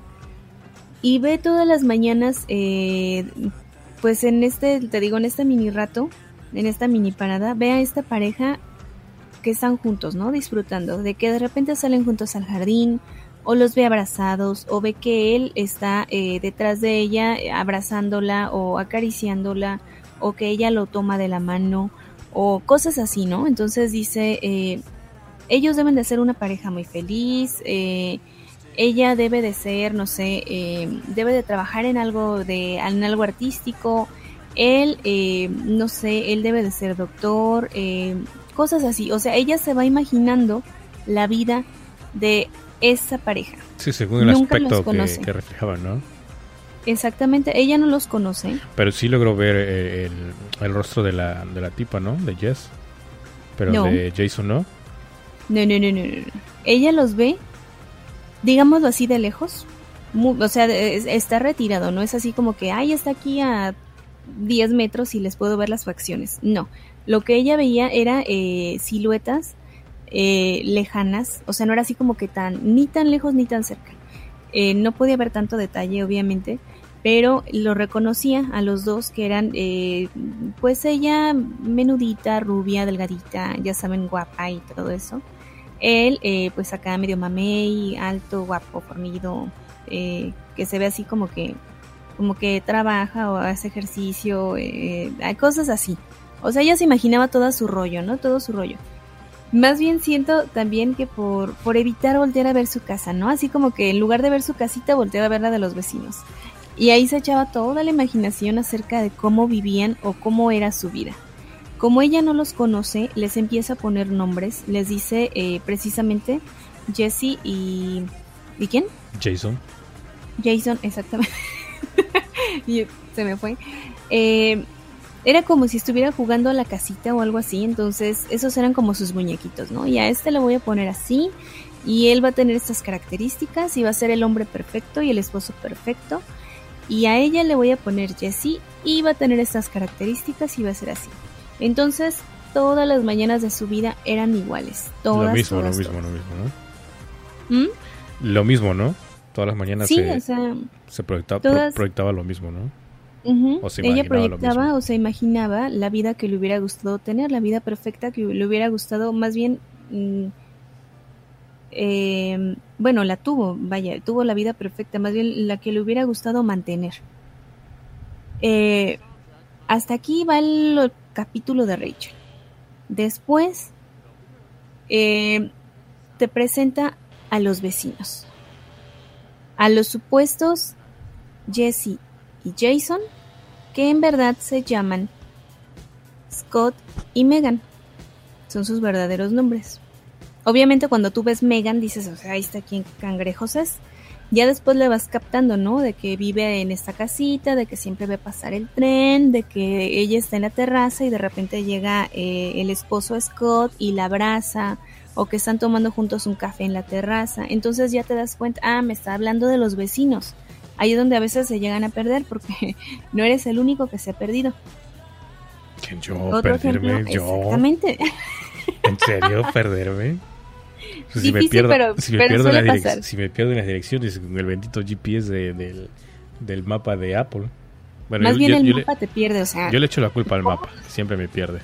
y ve todas las mañanas, eh, pues en este, te digo, en este mini rato, en esta mini parada, ve a esta pareja que están juntos, ¿no? Disfrutando, de que de repente salen juntos al jardín, o los ve abrazados, o ve que él está eh, detrás de ella abrazándola o acariciándola, o que ella lo toma de la mano, o cosas así, ¿no? Entonces dice, eh, ellos deben de ser una pareja muy feliz, eh, ella debe de ser, no sé, eh, debe de trabajar en algo de, en algo artístico, él, eh, no sé, él debe de ser doctor, eh, cosas así. O sea, ella se va imaginando la vida de esa pareja. Sí, según el Nunca aspecto que, que reflejaban, ¿no? Exactamente, ella no los conoce. Pero sí logró ver eh, el, el rostro de la, de la tipa, ¿no? De Jess. Pero no. De Jason, ¿no? No, no, no, no, no. Ella los ve, digámoslo así, de lejos. Muy, o sea, es, está retirado, no es así como que, ay, está aquí a diez metros y les puedo ver las facciones. No, lo que ella veía era eh, siluetas eh, lejanas, o sea, no era así como que tan, ni tan lejos ni tan cerca. Eh, no podía ver tanto detalle, obviamente, pero lo reconocía a los dos que eran, eh, pues ella menudita, rubia, delgadita, ya saben, guapa y todo eso. Él, eh, pues acá medio mamey, alto, guapo, fornido, eh, que se ve así como que, como que trabaja o hace ejercicio, eh, cosas así. O sea, ella se imaginaba todo su rollo, ¿no? Todo su rollo. Más bien siento también que por, por evitar voltear a ver su casa, ¿no? Así como que en lugar de ver su casita, volteaba a ver la de los vecinos. Y ahí se echaba toda la imaginación acerca de cómo vivían o cómo era su vida. Como ella no los conoce, les empieza a poner nombres. Les dice eh, precisamente Jesse y... ¿Y quién? Jason. Jason, exactamente. Y se me fue. Eh... Era como si estuviera jugando a la casita o algo así, entonces esos eran como sus muñequitos, ¿no? Y a este le voy a poner así, y él va a tener estas características, y va a ser el hombre perfecto y el esposo perfecto, y a ella le voy a poner Jessie, y va a tener estas características y va a ser así. Entonces, todas las mañanas de su vida eran iguales, todas, Lo mismo, todas, lo mismo, todas. lo mismo, ¿no? ¿Mm? Lo mismo, ¿no? Todas las mañanas sí, se, o sea, se proyectaba, todas... pro, proyectaba lo mismo, ¿no? Uh-huh. O se Ella imaginaba proyectaba lo mismo. o se imaginaba la vida que le hubiera gustado tener, la vida perfecta que le hubiera gustado, más bien, mm, eh, bueno, la tuvo, vaya, tuvo la vida perfecta, más bien la que le hubiera gustado mantener. Eh, hasta aquí va el, el capítulo de Rachel. Después eh, te presenta a los vecinos, a los supuestos Jesse y Jason, que en verdad se llaman Scott y Megan. Son sus verdaderos nombres. Obviamente cuando tú ves Megan dices, o sea, ahí está quien cangrejos es. Ya después le vas captando, ¿no? De que vive en esta casita, de que siempre ve pasar el tren, de que ella está en la terraza y de repente llega eh, el esposo Scott y la abraza, o que están tomando juntos un café en la terraza. Entonces ya te das cuenta, ah, me está hablando de los vecinos. Ahí es donde a veces se llegan a perder porque no eres el único que se ha perdido. ¿Quién yo? Otro ¿Perderme? ejemplo, ¿Yo? exactamente. ¿En serio? ¿Perderme? O sea, si, Difícil, me pierdo, pero, si, me pero pierdo suele en las pasar. direc- si me pierdo en las direcciones con el bendito G P S de, del, del mapa de Apple. Bueno, Más yo, bien yo, el yo mapa le, te pierde, o sea... yo le echo la culpa al mapa. Siempre me pierde.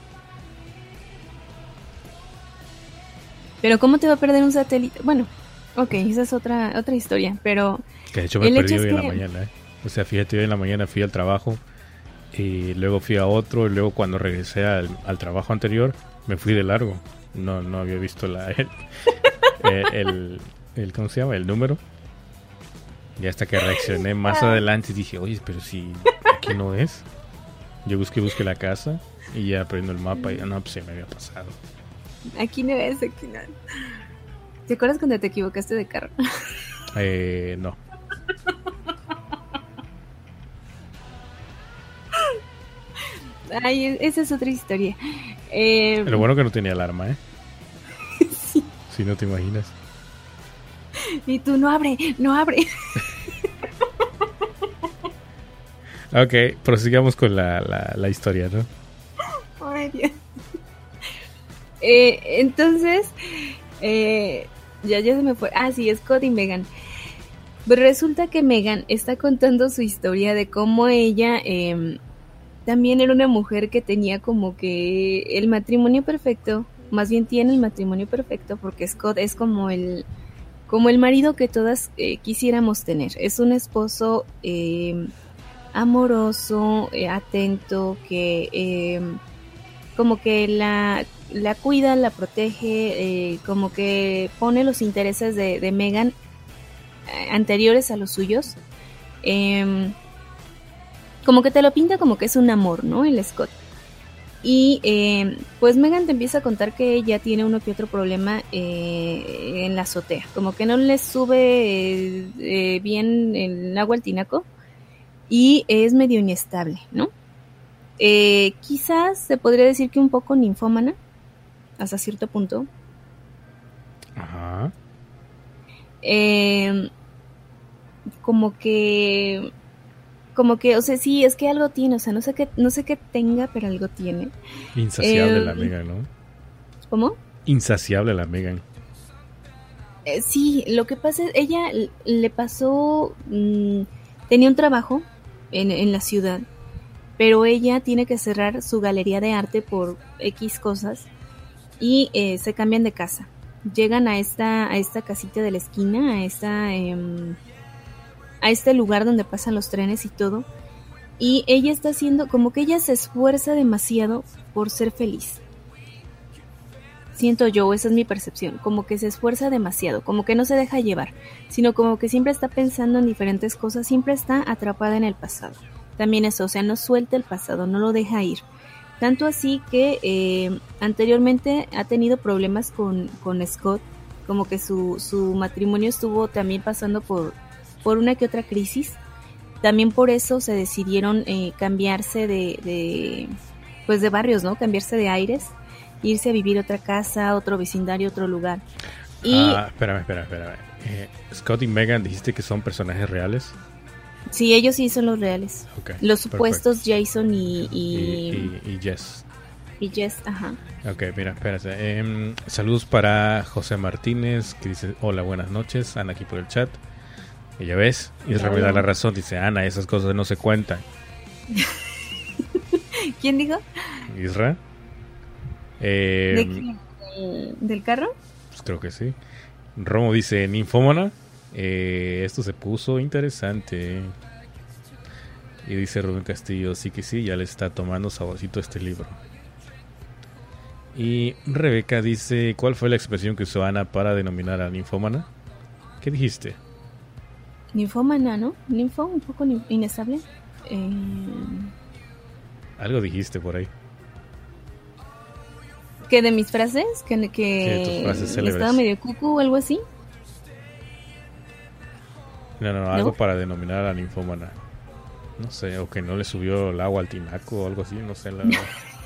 Pero ¿cómo te va a perder un satélite? Bueno, ok, esa es otra otra historia, pero... Que de hecho me el perdí hecho hoy es en la que- mañana. ¿eh? O sea, fíjate, hoy en la mañana fui al trabajo y luego fui a otro y luego cuando regresé al, al trabajo anterior me fui de largo. No no había visto la el, el, el, el- ¿cómo se llama? El número. Y hasta que reaccioné más adelante dije, oye, pero si aquí no es. Yo busqué, busqué la casa y ya prendo el mapa y ya no, pues se me había pasado. Aquí no es, aquí no. ¿Te acuerdas cuando te equivocaste de carro? Eh, no. Ay, esa es otra historia. Eh, Lo bueno que no tenía alarma, ¿eh? sí. Si no te imaginas. Y tú, no abre, no abre. Ok, prosigamos con la, la, la historia, ¿no? Ay, Dios. Eh, entonces, eh, ya, ya se me fue. Ah, sí, Scott y Megan. Pero resulta que Megan está contando su historia de cómo ella eh, también era una mujer que tenía como que el matrimonio perfecto, más bien tiene el matrimonio perfecto, porque Scott es como el, como el marido que todas eh, quisiéramos tener. Es un esposo eh, amoroso, eh, atento, que eh, como que la, la cuida, la protege, eh, como que pone los intereses de, de Megan eh, anteriores a los suyos. Eh, como que te lo pinta como que es un amor, ¿no? El Scott. Y eh, pues Megan te empieza a contar que ella tiene uno que otro problema eh, en la azotea. Como que no le sube eh, eh, bien el agua al tinaco y es medio inestable, ¿no? Eh, quizás se podría decir que un poco ninfómana, hasta cierto punto. Ajá. Eh, como que... Como que, o sea, sí, es que algo tiene, o sea, no sé qué, no sé qué tenga, pero algo tiene. Insaciable Eh, la Megan, ¿no? ¿Cómo? Insaciable la Megan. Eh, sí, lo que pasa es, ella l- le pasó, mmm, tenía un trabajo en, en la ciudad, pero ella tiene que cerrar su galería de arte por X cosas y eh, se cambian de casa. Llegan a esta, a esta casita de la esquina, a esta, em, a este lugar donde pasan los trenes y todo, y ella está haciendo, como que ella se esfuerza demasiado por ser feliz. Siento yo, esa es mi percepción, como que se esfuerza demasiado, como que no se deja llevar, sino como que siempre está pensando en diferentes cosas, siempre está atrapada en el pasado. También eso, o sea, no suelta el pasado, no lo deja ir. Tanto así que eh, anteriormente ha tenido problemas con, con Scott, como que su, su matrimonio estuvo también pasando por, por una que otra crisis. También por eso se decidieron eh, cambiarse de, de, pues de barrios, ¿no? Cambiarse de aires, irse a vivir a otra casa, otro vecindario, otro lugar. Y Ah, espérame, espérame, espérame. Eh, Scott y Megan, dijiste que son personajes reales. sí, ellos sí son los reales. Okay, Los perfecto. supuestos Jason y, Y, y, y, y Jess. Y Jess, ajá. Ok, mira, espérate. Eh, saludos para José Martínez, que dice, hola, buenas noches. Ana aquí por el chat. Y ya ves, Isra me da la razón. Dice, Ana, esas cosas no se cuentan. ¿Quién dijo? Isra. Eh, ¿De qué? ¿Del carro? Pues creo que sí. Romo dice, ninfómana. Eh, esto se puso interesante. Y dice Rubén Castillo, sí que sí, ya le está tomando saborcito este libro. Y Rebeca dice, ¿cuál fue la expresión que usó Ana para denominar a ninfómana? ¿Qué dijiste? Ninfómana, ¿no? Ninfo, un poco inestable. Eh... Algo dijiste por ahí. ¿Qué de mis frases? ¿Que, que sí, tus frases célebres. Estaba medio cucu o algo así? No, no, no, algo ¿no? Para denominar a la ninfómana. No sé, o que no le subió el agua al tinaco o algo así, no sé la verdad.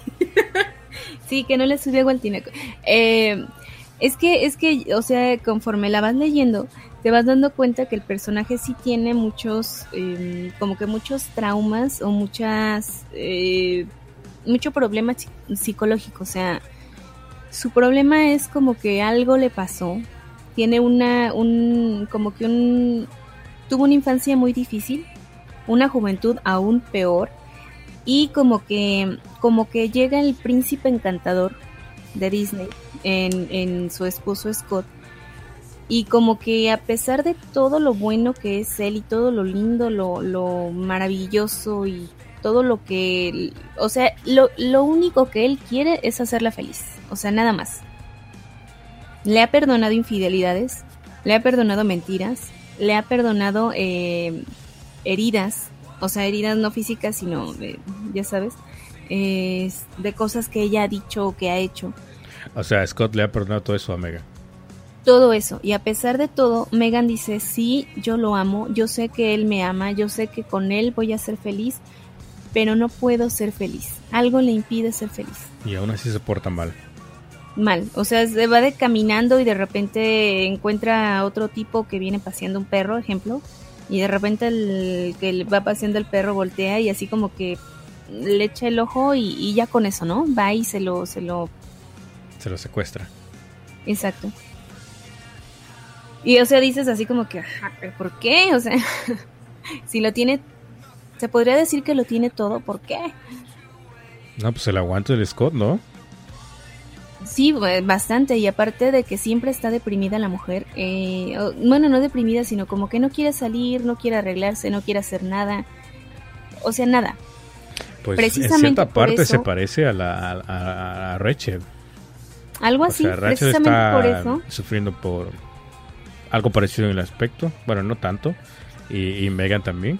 Sí, que no le subió agua al tinaco. Eh, es que, es que, o sea, conforme la vas leyendo, te vas dando cuenta que el personaje sí tiene muchos, eh, como que muchos traumas o muchas, eh, mucho problema psicológico. O sea, su problema es como que algo le pasó, tiene una, un, como que un, tuvo una infancia muy difícil, una juventud aún peor, y como que, como que llega el príncipe encantador de Disney en, en su esposo Scott, y como que a pesar de todo lo bueno que es él y todo lo lindo, lo, lo maravilloso y todo lo que, o sea, lo, lo único que él quiere es hacerla feliz, o sea, nada más. Le ha perdonado infidelidades, le ha perdonado mentiras, le ha perdonado eh, heridas, o sea, heridas no físicas, sino, de, ya sabes, eh, de cosas que ella ha dicho o que ha hecho. O sea, Scott le ha perdonado todo eso a Megan. Todo eso, y a pesar de todo, Megan dice, sí, yo lo amo, yo sé que él me ama, yo sé que con él voy a ser feliz, pero no puedo ser feliz. Algo le impide ser feliz. Y aún así se porta mal. Mal, o sea, se va de caminando y de repente encuentra a otro tipo que viene paseando un perro, ejemplo, y de repente el que va paseando el perro voltea y así como que le echa el ojo y, y ya con eso, ¿no? Va y se lo, se lo... Se lo secuestra. Exacto. Y o sea, dices así como que, ¿por qué? O sea, si lo tiene, se podría decir que lo tiene todo, ¿por qué? No, pues el aguante del Scott, ¿no? Sí, bastante, y aparte de que siempre está deprimida la mujer, eh, bueno, no deprimida, sino como que no quiere salir, no quiere arreglarse, no quiere hacer nada, o sea, nada. Pues precisamente en cierta parte eso, se parece a la a, a Rachel. Algo así, o sea, Rachel precisamente está por eso. Sufriendo por algo parecido en el aspecto, bueno, no tanto, y, y Megan también.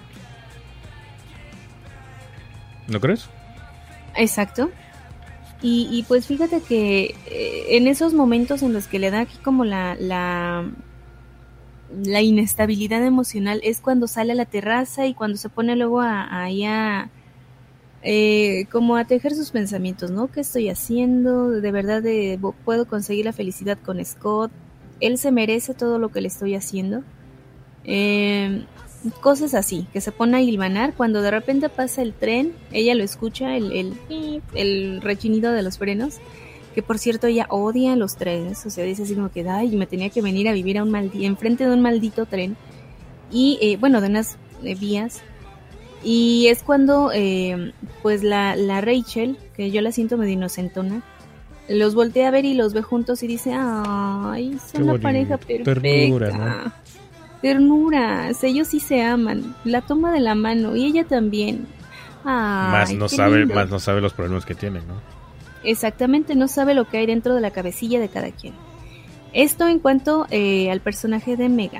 ¿No crees? Exacto. Y, y pues fíjate que eh, en esos momentos en los que le da aquí como la, la la inestabilidad emocional es cuando sale a la terraza y cuando se pone luego a, a, a eh, como a tejer sus pensamientos, ¿no? ¿Qué estoy haciendo? ¿De verdad de, puedo conseguir la felicidad con Scott? ¿Él se merece todo lo que le estoy haciendo? Eh, cosas así, que se pone a hilvanar cuando de repente pasa el tren, ella lo escucha, el, el, el rechinido de los frenos, que por cierto ella odia los trenes, o sea, dice así como que, ay, me tenía que venir a vivir a un maldi- enfrente de un maldito tren, y eh, bueno, de unas eh, vías, y es cuando eh, pues la, la Rachel, que yo la siento medio inocentona, los voltea a ver y los ve juntos y dice, ay, son una pareja perfecta. Ternura, ¿no? Ternuras, ellos sí se aman, la toma de la mano y ella también. Ay, más no sabe, lindo. Más no sabe los problemas que tienen, ¿no? Exactamente, no sabe lo que hay dentro de la cabecilla de cada quien. Esto en cuanto eh, al personaje de Megan.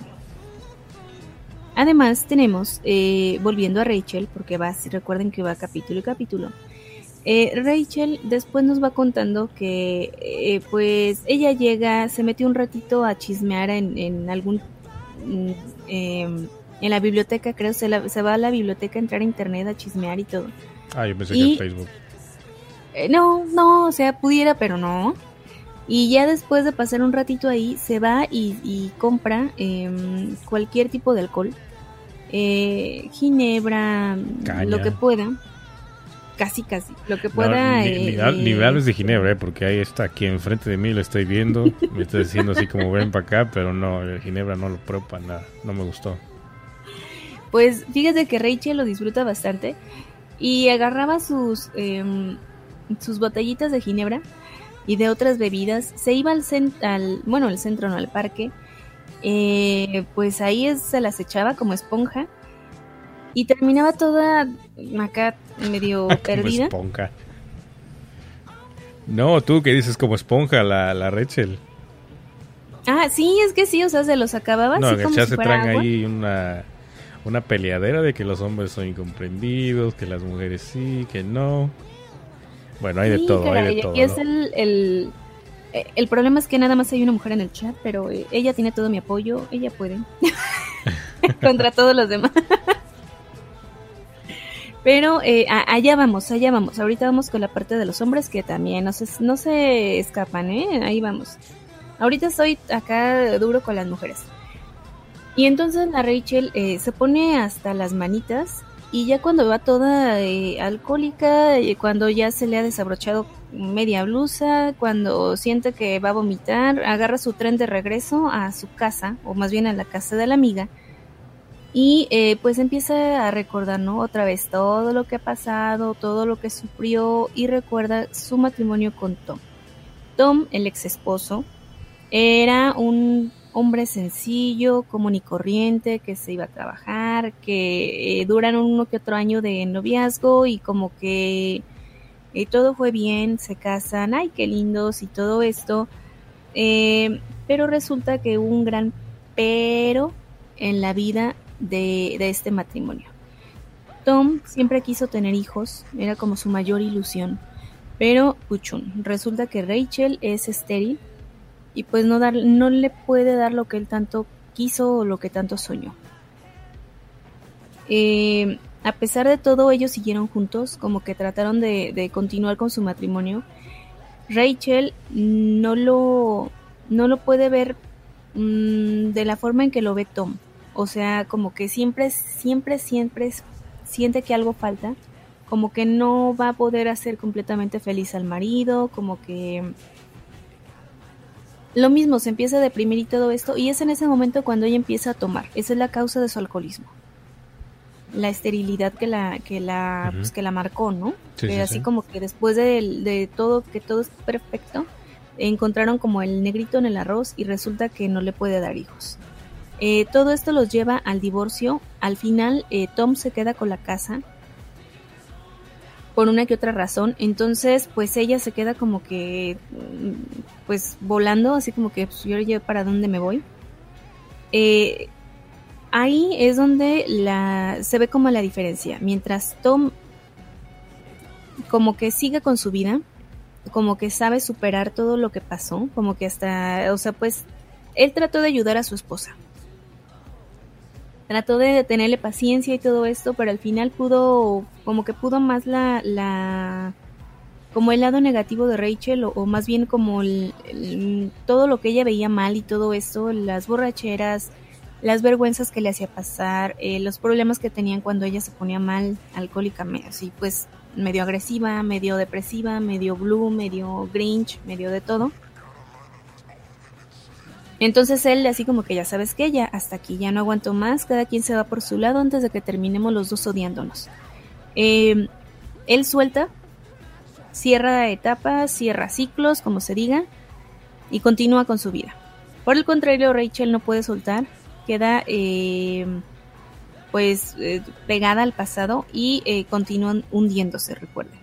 Además tenemos, eh, volviendo a Rachel, porque va, recuerden que va capítulo y capítulo. Eh, Rachel después nos va contando que eh, pues ella llega, se metió un ratito a chismear en, en algún Eh, en la biblioteca, creo, se, la, se va a la biblioteca a entrar a internet a chismear y todo. Ah, yo pensé y, que en Facebook. Eh, no, no, o sea, pudiera, pero no. Y ya después de pasar un ratito ahí, se va y, y compra eh, cualquier tipo de alcohol. Eh, ginebra, Caña. lo que pueda. casi, casi, lo que pueda. No, ni, eh, ni, hab- ni me hables de Ginebra, eh, porque ahí está, aquí enfrente de mí lo estoy viendo. Me está diciendo así como ven para acá, pero no, el Ginebra no lo pruebo para nada. No me gustó. Pues fíjate que Rachel lo disfruta bastante y agarraba sus, eh, sus botellitas de Ginebra y de otras bebidas. Se iba al, cent- al bueno, al centro, no, al parque. Eh, pues ahí es, se las echaba como esponja y terminaba toda acá medio Como perdida. esponja. No, tú que dices como esponja, la, la Rachel. Ah, sí, es que sí, o sea, se los acababa No, así en el como chat si se fuera traen agua. ahí una, una peleadera de que los hombres son incomprendidos, que las mujeres sí, que no. Bueno, hay de Sí, todo, hay de caray, todo, aquí es ¿no? el, el, eh, el problema es que nada más hay una mujer en el chat, pero eh, ella tiene todo mi apoyo, ella puede. Contra todos los demás. Pero eh, a- allá vamos, allá vamos. Ahorita vamos con la parte de los hombres que también no se, no se escapan, ¿eh? Ahí vamos. Ahorita estoy acá duro con las mujeres. Y entonces la Rachel eh, se pone hasta las manitas y ya cuando va toda eh, alcohólica, eh, cuando ya se le ha desabrochado media blusa, cuando siente que va a vomitar, agarra su tren de regreso a su casa, o más bien a la casa de la amiga, y eh, pues empieza a recordar, ¿no? Otra vez todo lo que ha pasado, todo lo que sufrió, y recuerda su matrimonio con Tom. Tom, el ex esposo, era un hombre sencillo, común y corriente, que se iba a trabajar, que eh, duran uno que otro año de noviazgo y como que eh, todo fue bien, se casan, ay, qué lindos y todo esto. Eh, pero resulta que hubo un gran pero en la vida de, de este matrimonio. Tom siempre quiso tener hijos, era como su mayor ilusión, pero puchun, resulta que Rachel es estéril y pues no, dar, no le puede dar lo que él tanto quiso o lo que tanto soñó. Eh, a pesar de todo, ellos siguieron juntos, como que trataron de, de continuar con su matrimonio. Rachel no lo, no lo puede ver mmm, de la forma en que lo ve Tom. O sea, como que siempre, siempre, siempre siente que algo falta, como que no va a poder hacer completamente feliz al marido, como que lo mismo, se empieza a deprimir y todo esto, y es en ese momento cuando ella empieza a tomar. Esa es la causa de su alcoholismo. La esterilidad que la, que la, Ujú. pues que la marcó, ¿no? Sí, Eh, sí, así sí. como que después de, de todo, que todo es perfecto, encontraron como el negrito en el arroz y resulta que no le puede dar hijos. Eh, todo esto los lleva al divorcio. Al final, eh, Tom se queda con la casa por una que otra razón, entonces pues ella se queda como que pues volando, así como que pues, yo ya para dónde me voy. Eh, ahí es donde la se ve como la diferencia, mientras Tom como que sigue con su vida, como que sabe superar todo lo que pasó, como que hasta, o sea, pues él trató de ayudar a su esposa. Trató de tenerle paciencia y todo esto, pero al final pudo, como que pudo más la, la como el lado negativo de Rachel, o, o más bien como el, el, todo lo que ella veía mal y todo esto, las borracheras, las vergüenzas que le hacía pasar, eh, los problemas que tenían cuando ella se ponía mal, alcohólica, así pues medio agresiva, medio depresiva, medio blue, medio grinch, medio de todo. Entonces él así como que ya sabes que ya hasta aquí, ya no aguanto más, cada quien se va por su lado antes de que terminemos los dos odiándonos. Eh, él suelta, cierra etapas, cierra ciclos, como se diga, y continúa con su vida. Por el contrario, Rachel no puede soltar, queda eh, pues eh, pegada al pasado y eh, continúan hundiéndose, recuerden.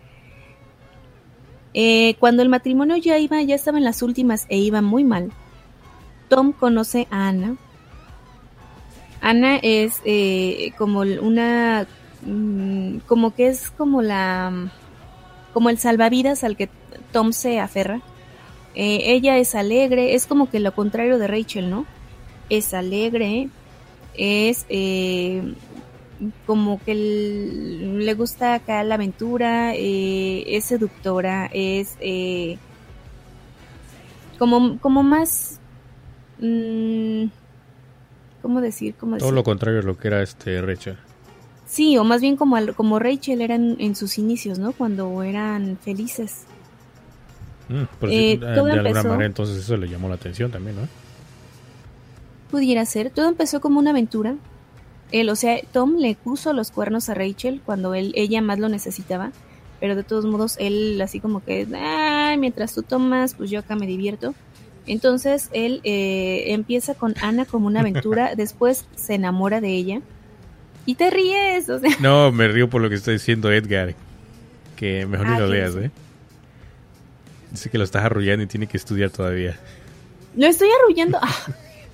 Eh, cuando el matrimonio ya iba, ya estaba en las últimas e iba muy mal, Tom conoce a Ana. Ana es eh, como una, mmm, como que es como la, como el salvavidas al que Tom se aferra. Eh, ella es alegre, es como que lo contrario de Rachel, ¿no? Es alegre, es eh, como que el, le gusta acá la aventura, eh, es seductora, es eh, como, como más... ¿Cómo decir? ¿Cómo Todo decir? lo contrario a lo que era este Rachel. Sí, o más bien como, al- como Rachel era en, en sus inicios, ¿no? Cuando eran felices. Mm, por si- Eh, eh, todo de alguna empezó, manera entonces eso le llamó la atención también, ¿no? pudiera ser, todo empezó como una aventura. Él, o sea, Tom le puso los cuernos a Rachel cuando él, ella más lo necesitaba, pero de todos modos él así como que, "Ay, mientras tú tomas, pues yo acá me divierto". Entonces él eh, empieza con Ana como una aventura, después se enamora de ella y te ríes, o sea, No, me río por lo que está diciendo Edgar, que mejor ni ah, lo ¿qué leas, dice? ¿eh? Dice que lo estás arrullando y tiene que estudiar todavía. Lo estoy arrullando. Ah.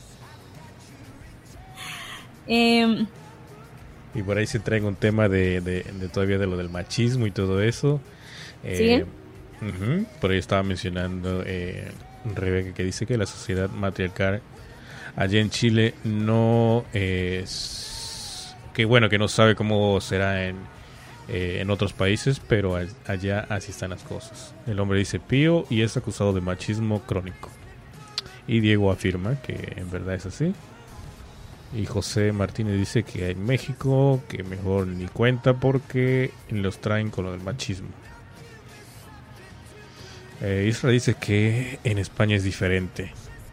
Em, Y por ahí se traen un tema de, de, de todavía de lo del machismo y todo eso. ¿Sigue? Eh, ujú, por ahí estaba mencionando eh, Rebeca, que dice que la sociedad matriarcal allá en Chile no es... Que bueno, que no sabe cómo será en, eh, en otros países, pero a- allá así están las cosas. El hombre dice pío y es acusado de machismo crónico. Y Diego afirma que en verdad es así. Y José Martínez dice que en México que mejor ni cuenta porque los traen con lo del machismo. Eh, Isra dice que en España es diferente.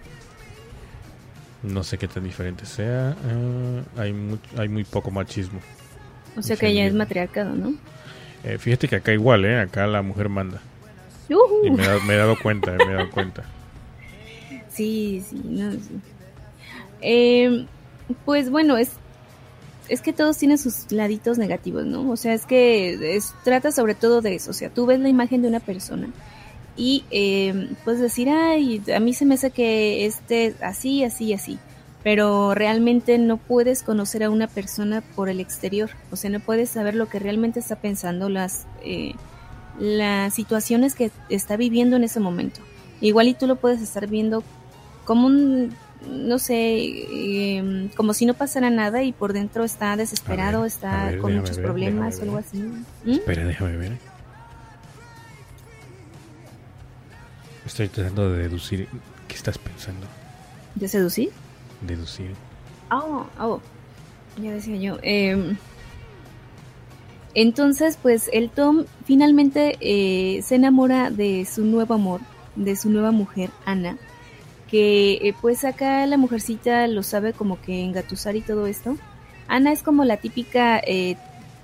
No sé qué tan diferente sea. Eh, hay, mu- hay muy poco machismo. o sea Sí, que ella es entiendo. matriarcado, ¿no? Eh, fíjate que acá igual, ¿eh? Acá la mujer manda. Y Ujú. me, he dado- me he dado cuenta, me he dado cuenta. Sí, sí, no, sí. Em, pues bueno, es, es que todos tienen sus laditos negativos, ¿no? O sea, es que es, trata sobre todo de eso. O sea, tú ves la imagen de una persona y eh, puedes decir, ay, a mí se me hace que este así, así, así. Pero realmente no puedes conocer a una persona por el exterior. O sea, no puedes saber lo que realmente está pensando, las, eh, las situaciones que está viviendo en ese momento. Igual y tú lo puedes estar viendo como un, no sé, eh, como si no pasara nada y por dentro está desesperado, A ver, a está ver, con déjame muchos ver, problemas o déjame algo ver. así. ¿Mm? Espera, déjame ver. Estoy tratando de deducir qué estás pensando. ¿De seducir? Deducir. Oh, oh, ya decía yo. Eh, entonces, pues el Tom finalmente eh, se enamora de su nuevo amor, de su nueva mujer, Ana, que eh, pues acá la mujercita lo sabe como que engatusar y todo esto. Ana es como la típica, eh,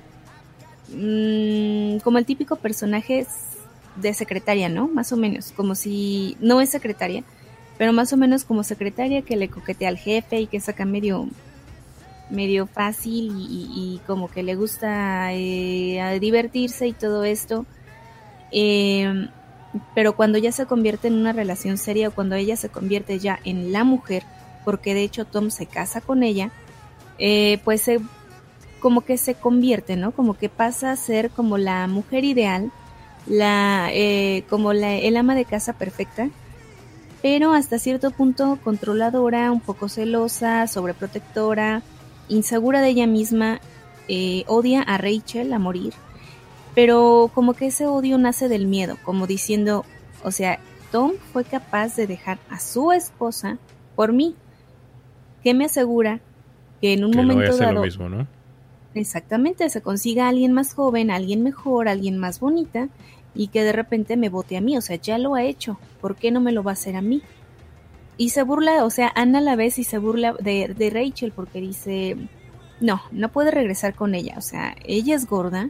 mm, como el típico personaje de secretaria, ¿no? Más o menos, como si no es secretaria, pero más o menos como secretaria que le coquetea al jefe y que saca medio medio fácil y, y, y como que le gusta eh, a divertirse y todo esto. Eh, pero cuando ya se convierte en una relación seria o cuando ella se convierte ya en la mujer, porque de hecho Tom se casa con ella, eh, pues se, como que se convierte, ¿no? Como que pasa a ser como la mujer ideal, la eh, como la, el ama de casa perfecta, pero hasta cierto punto controladora, un poco celosa, sobreprotectora, insegura de ella misma, eh, odia a Rachel a morir, pero como que ese odio nace del miedo, como diciendo, o sea, Tom fue capaz de dejar a su esposa por mí, que me asegura que en un Que no voy a momento hacer lo dado, mismo, ¿no? exactamente, se consiga a alguien más joven, a alguien mejor, a alguien más bonita, y que de repente me vote a mí, o sea, ya lo ha hecho, ¿por qué no me lo va a hacer a mí? Y se burla, o sea, Ana a la vez y se burla de, de Rachel porque dice, no, no puede regresar con ella, o sea, ella es gorda.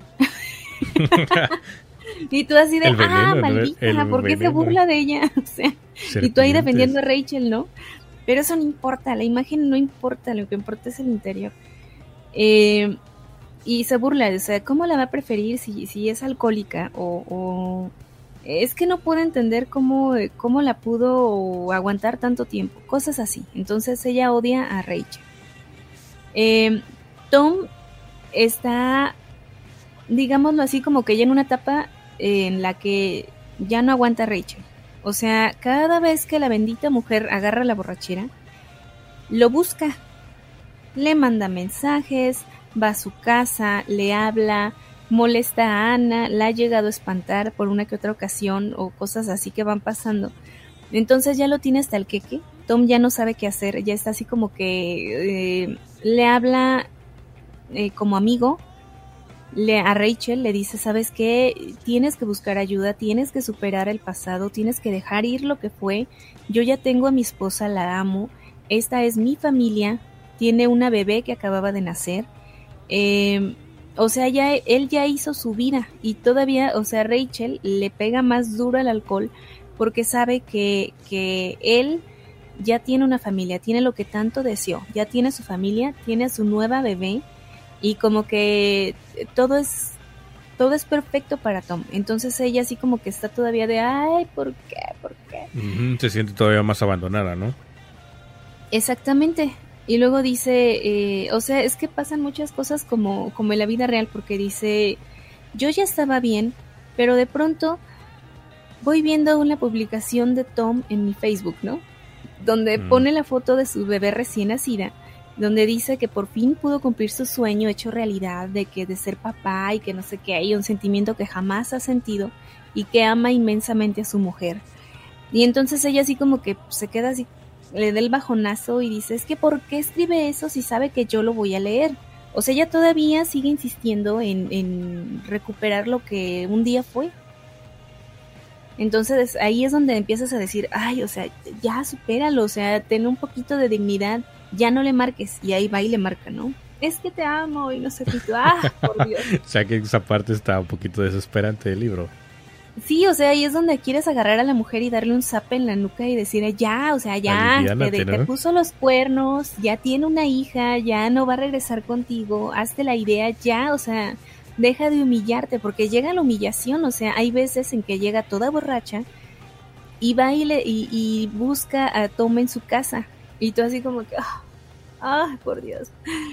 Y tú así de, El ah, veneno, ¿no? maldita, El ¿por qué se veneno. burla de ella? O sea, y tú ahí Serpientes. defendiendo a Rachel, ¿no? Pero eso no importa, la imagen no importa, lo que importa es el interior. Eh, y se burla, o sea, ¿cómo la va a preferir si, si es alcohólica? O, o es que no puedo entender cómo, cómo la pudo aguantar tanto tiempo, cosas así. Entonces ella odia a Rachel. Eh, Tom está, digámoslo así, como que ya en una etapa en la que ya no aguanta a Rachel. O sea, cada vez que la bendita mujer agarra la borrachera, lo busca, le manda mensajes, va a su casa, le habla, molesta a Ana, la ha llegado a espantar por una que otra ocasión o cosas así que van pasando. Entonces ya lo tiene hasta el queque. Tom ya no sabe qué hacer, ya está así como que eh, le habla eh, como amigo, le, a Rachel le dice, ¿sabes qué? Tienes que buscar ayuda, tienes que superar el pasado, tienes que dejar ir lo que fue. Yo ya tengo a mi esposa, la amo, esta es mi familia, tiene una bebé que acababa de nacer. Eh, o sea, ya él ya hizo su vida y todavía, o sea, Rachel le pega más duro al alcohol porque sabe que, que él ya tiene una familia, tiene lo que tanto deseó, ya tiene su familia, tiene a su nueva bebé y como que todo es todo es perfecto para Tom. Entonces ella así como que está todavía de, ay, ¿por qué? ¿Por qué? Uh-huh, se siente todavía más abandonada, ¿no? Exactamente. Y luego dice, eh, o sea, es que pasan muchas cosas como, como en la vida real, porque dice, yo ya estaba bien, pero de pronto voy viendo una publicación de Tom en mi Facebook, ¿no? Donde mm. pone la foto de su bebé recién nacida, donde dice que por fin pudo cumplir su sueño hecho realidad, de que de ser papá y que no sé qué, hay un sentimiento que jamás ha sentido y que ama inmensamente a su mujer. Y entonces ella así como que se queda así, le da el bajonazo y dice, es que ¿por qué escribe eso si sabe que yo lo voy a leer? O sea, ella todavía sigue insistiendo en, en recuperar lo que un día fue. Entonces ahí es donde empiezas a decir, ay, o sea, ya supéralo, o sea, ten un poquito de dignidad, ya no le marques. Y ahí va y le marca, ¿no? Es que te amo y no sé qué. Ah, por Dios. O sea que esa parte está un poquito desesperante del libro. Sí, o sea, ahí es donde quieres agarrar a la mujer y darle un zape en la nuca y decirle, ya, o sea, ya, te, te puso los cuernos, ya tiene una hija, ya no va a regresar contigo, hazte la idea ya, o sea, deja de humillarte, porque llega la humillación, o sea, hay veces en que llega toda borracha y va y, le, y, y busca a Tom en su casa, y tú así como que, ah, oh, por Dios.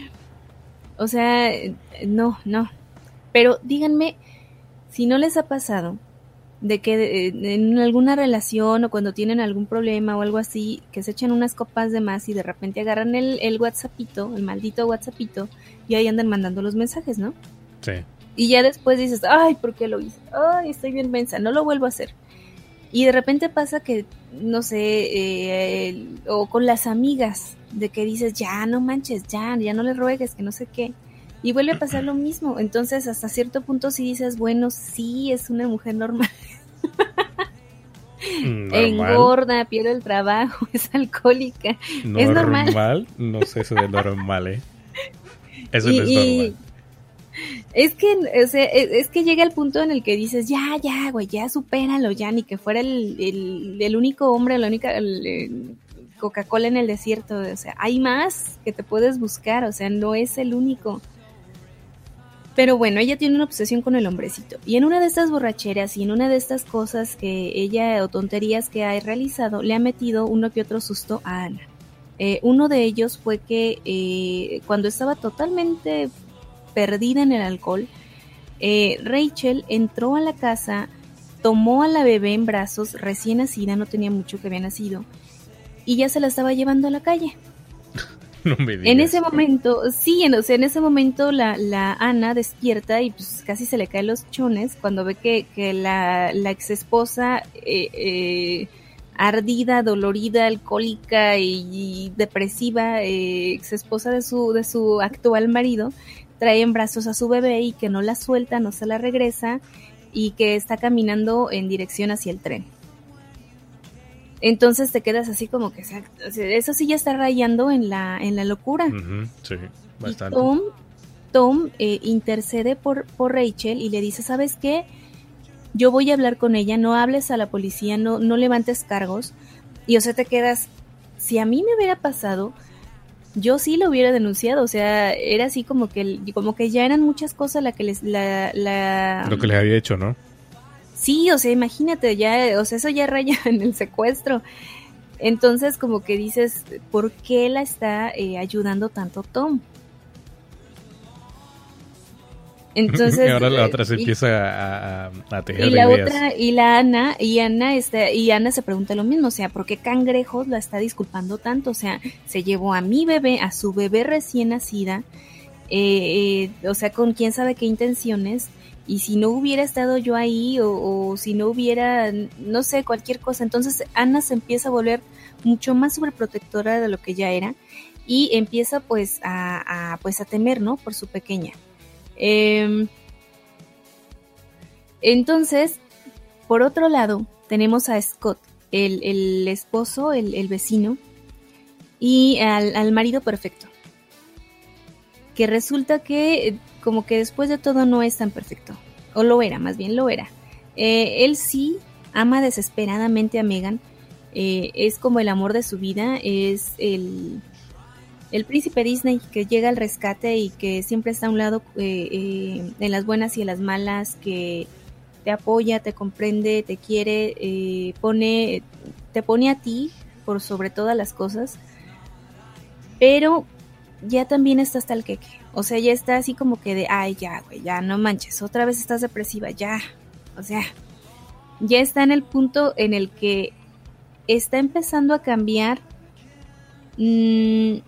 O sea, no, no, pero díganme, si no les ha pasado de que en alguna relación o cuando tienen algún problema o algo así, que se echan unas copas de más y de repente agarran el, el WhatsAppito, el maldito WhatsAppito, y ahí andan mandando los mensajes, ¿no? Sí. Y ya después dices, ay, ¿por qué lo hice? Ay, estoy bien mensa, no lo vuelvo a hacer. Y de repente pasa que, no sé, eh, o con las amigas, de que dices, ya, no manches, ya, ya no le ruegues, que no sé qué. Y vuelve a pasar lo mismo. Entonces, hasta cierto punto sí dices, bueno, sí, es una mujer normal. normal. Engorda, pierde el trabajo, es alcohólica. Normal, es normal. No sé eso de normal, ¿eh? Eso y, no es normal. Es que, o sea, es que llega el punto en el que dices, ya, ya, güey, ya supéralo, ya, ni que fuera el, el, el único hombre, la única el, el Coca-Cola en el desierto. O sea, hay más que te puedes buscar, o sea, no es el único. Pero bueno, ella tiene una obsesión con el hombrecito. Y en una de estas borracheras y en una de estas cosas que ella, o tonterías que ha realizado, le ha metido uno que otro susto a Ana. Eh, uno de ellos fue que eh, cuando estaba totalmente perdida en el alcohol, eh, Rachel entró a la casa, tomó a la bebé en brazos, recién nacida, no tenía mucho que había nacido, y ya se la estaba llevando a la calle. No me digas. En ese momento, sí, en, o sea, en ese momento la, la Ana despierta y pues casi se le caen los chones cuando ve que, que la, la ex esposa eh, eh, ardida, dolorida, alcohólica y, y depresiva, eh, ex esposa de su, de su actual marido, trae en brazos a su bebé y que no la suelta, no se la regresa y que está caminando en dirección hacia el tren. Entonces te quedas así como que, o sea, eso sí ya está rayando en la en la locura. Uh-huh, sí, bastante. Y Tom, Tom eh, intercede por, por Rachel y le dice, ¿sabes qué? Yo voy a hablar con ella, no hables a la policía, no, no levantes cargos. Y o sea, te quedas, si a mí me hubiera pasado, yo sí lo hubiera denunciado. O sea, era así como que como que ya eran muchas cosas la que les la, la... lo que les había hecho, ¿no? Sí, o sea, imagínate, ya, o sea, eso ya raya en el secuestro. Entonces, como que dices, ¿por qué la está eh, ayudando tanto Tom? Entonces, y ahora la otra se y, empieza a, a, a tejer y de la ideas. otra, y la Ana, y Ana está, y Ana se pregunta lo mismo, o sea, ¿por qué Cangrejos la está disculpando tanto? O sea, se llevó a mi bebé, a su bebé recién nacida, eh, eh, o sea, con quién sabe qué intenciones. Y si no hubiera estado yo ahí o, o si no hubiera, no sé, cualquier cosa. Entonces Ana se empieza a volver mucho más sobreprotectora de lo que ya era y empieza pues a, a, pues a temer, ¿no? Por su pequeña. Eh, Entonces, por otro lado, tenemos a Scott, el, el esposo, el, el vecino, y al, al marido perfecto. Que resulta que como que después de todo no es tan perfecto. O lo era, más bien lo era. Eh, él sí ama desesperadamente a Megan. Eh, es como el amor de su vida. Es el, el príncipe Disney que llega al rescate y que siempre está a un lado eh, eh, en las buenas y en las malas, que te apoya, te comprende, te quiere, eh, pone, te pone a ti por sobre todas las cosas. Pero ya también está hasta el queque. O sea, ya está así como que de, ay, ya, güey, ya, no manches, otra vez estás depresiva, ya. O sea, ya está en el punto en el que está empezando a cambiar mmm,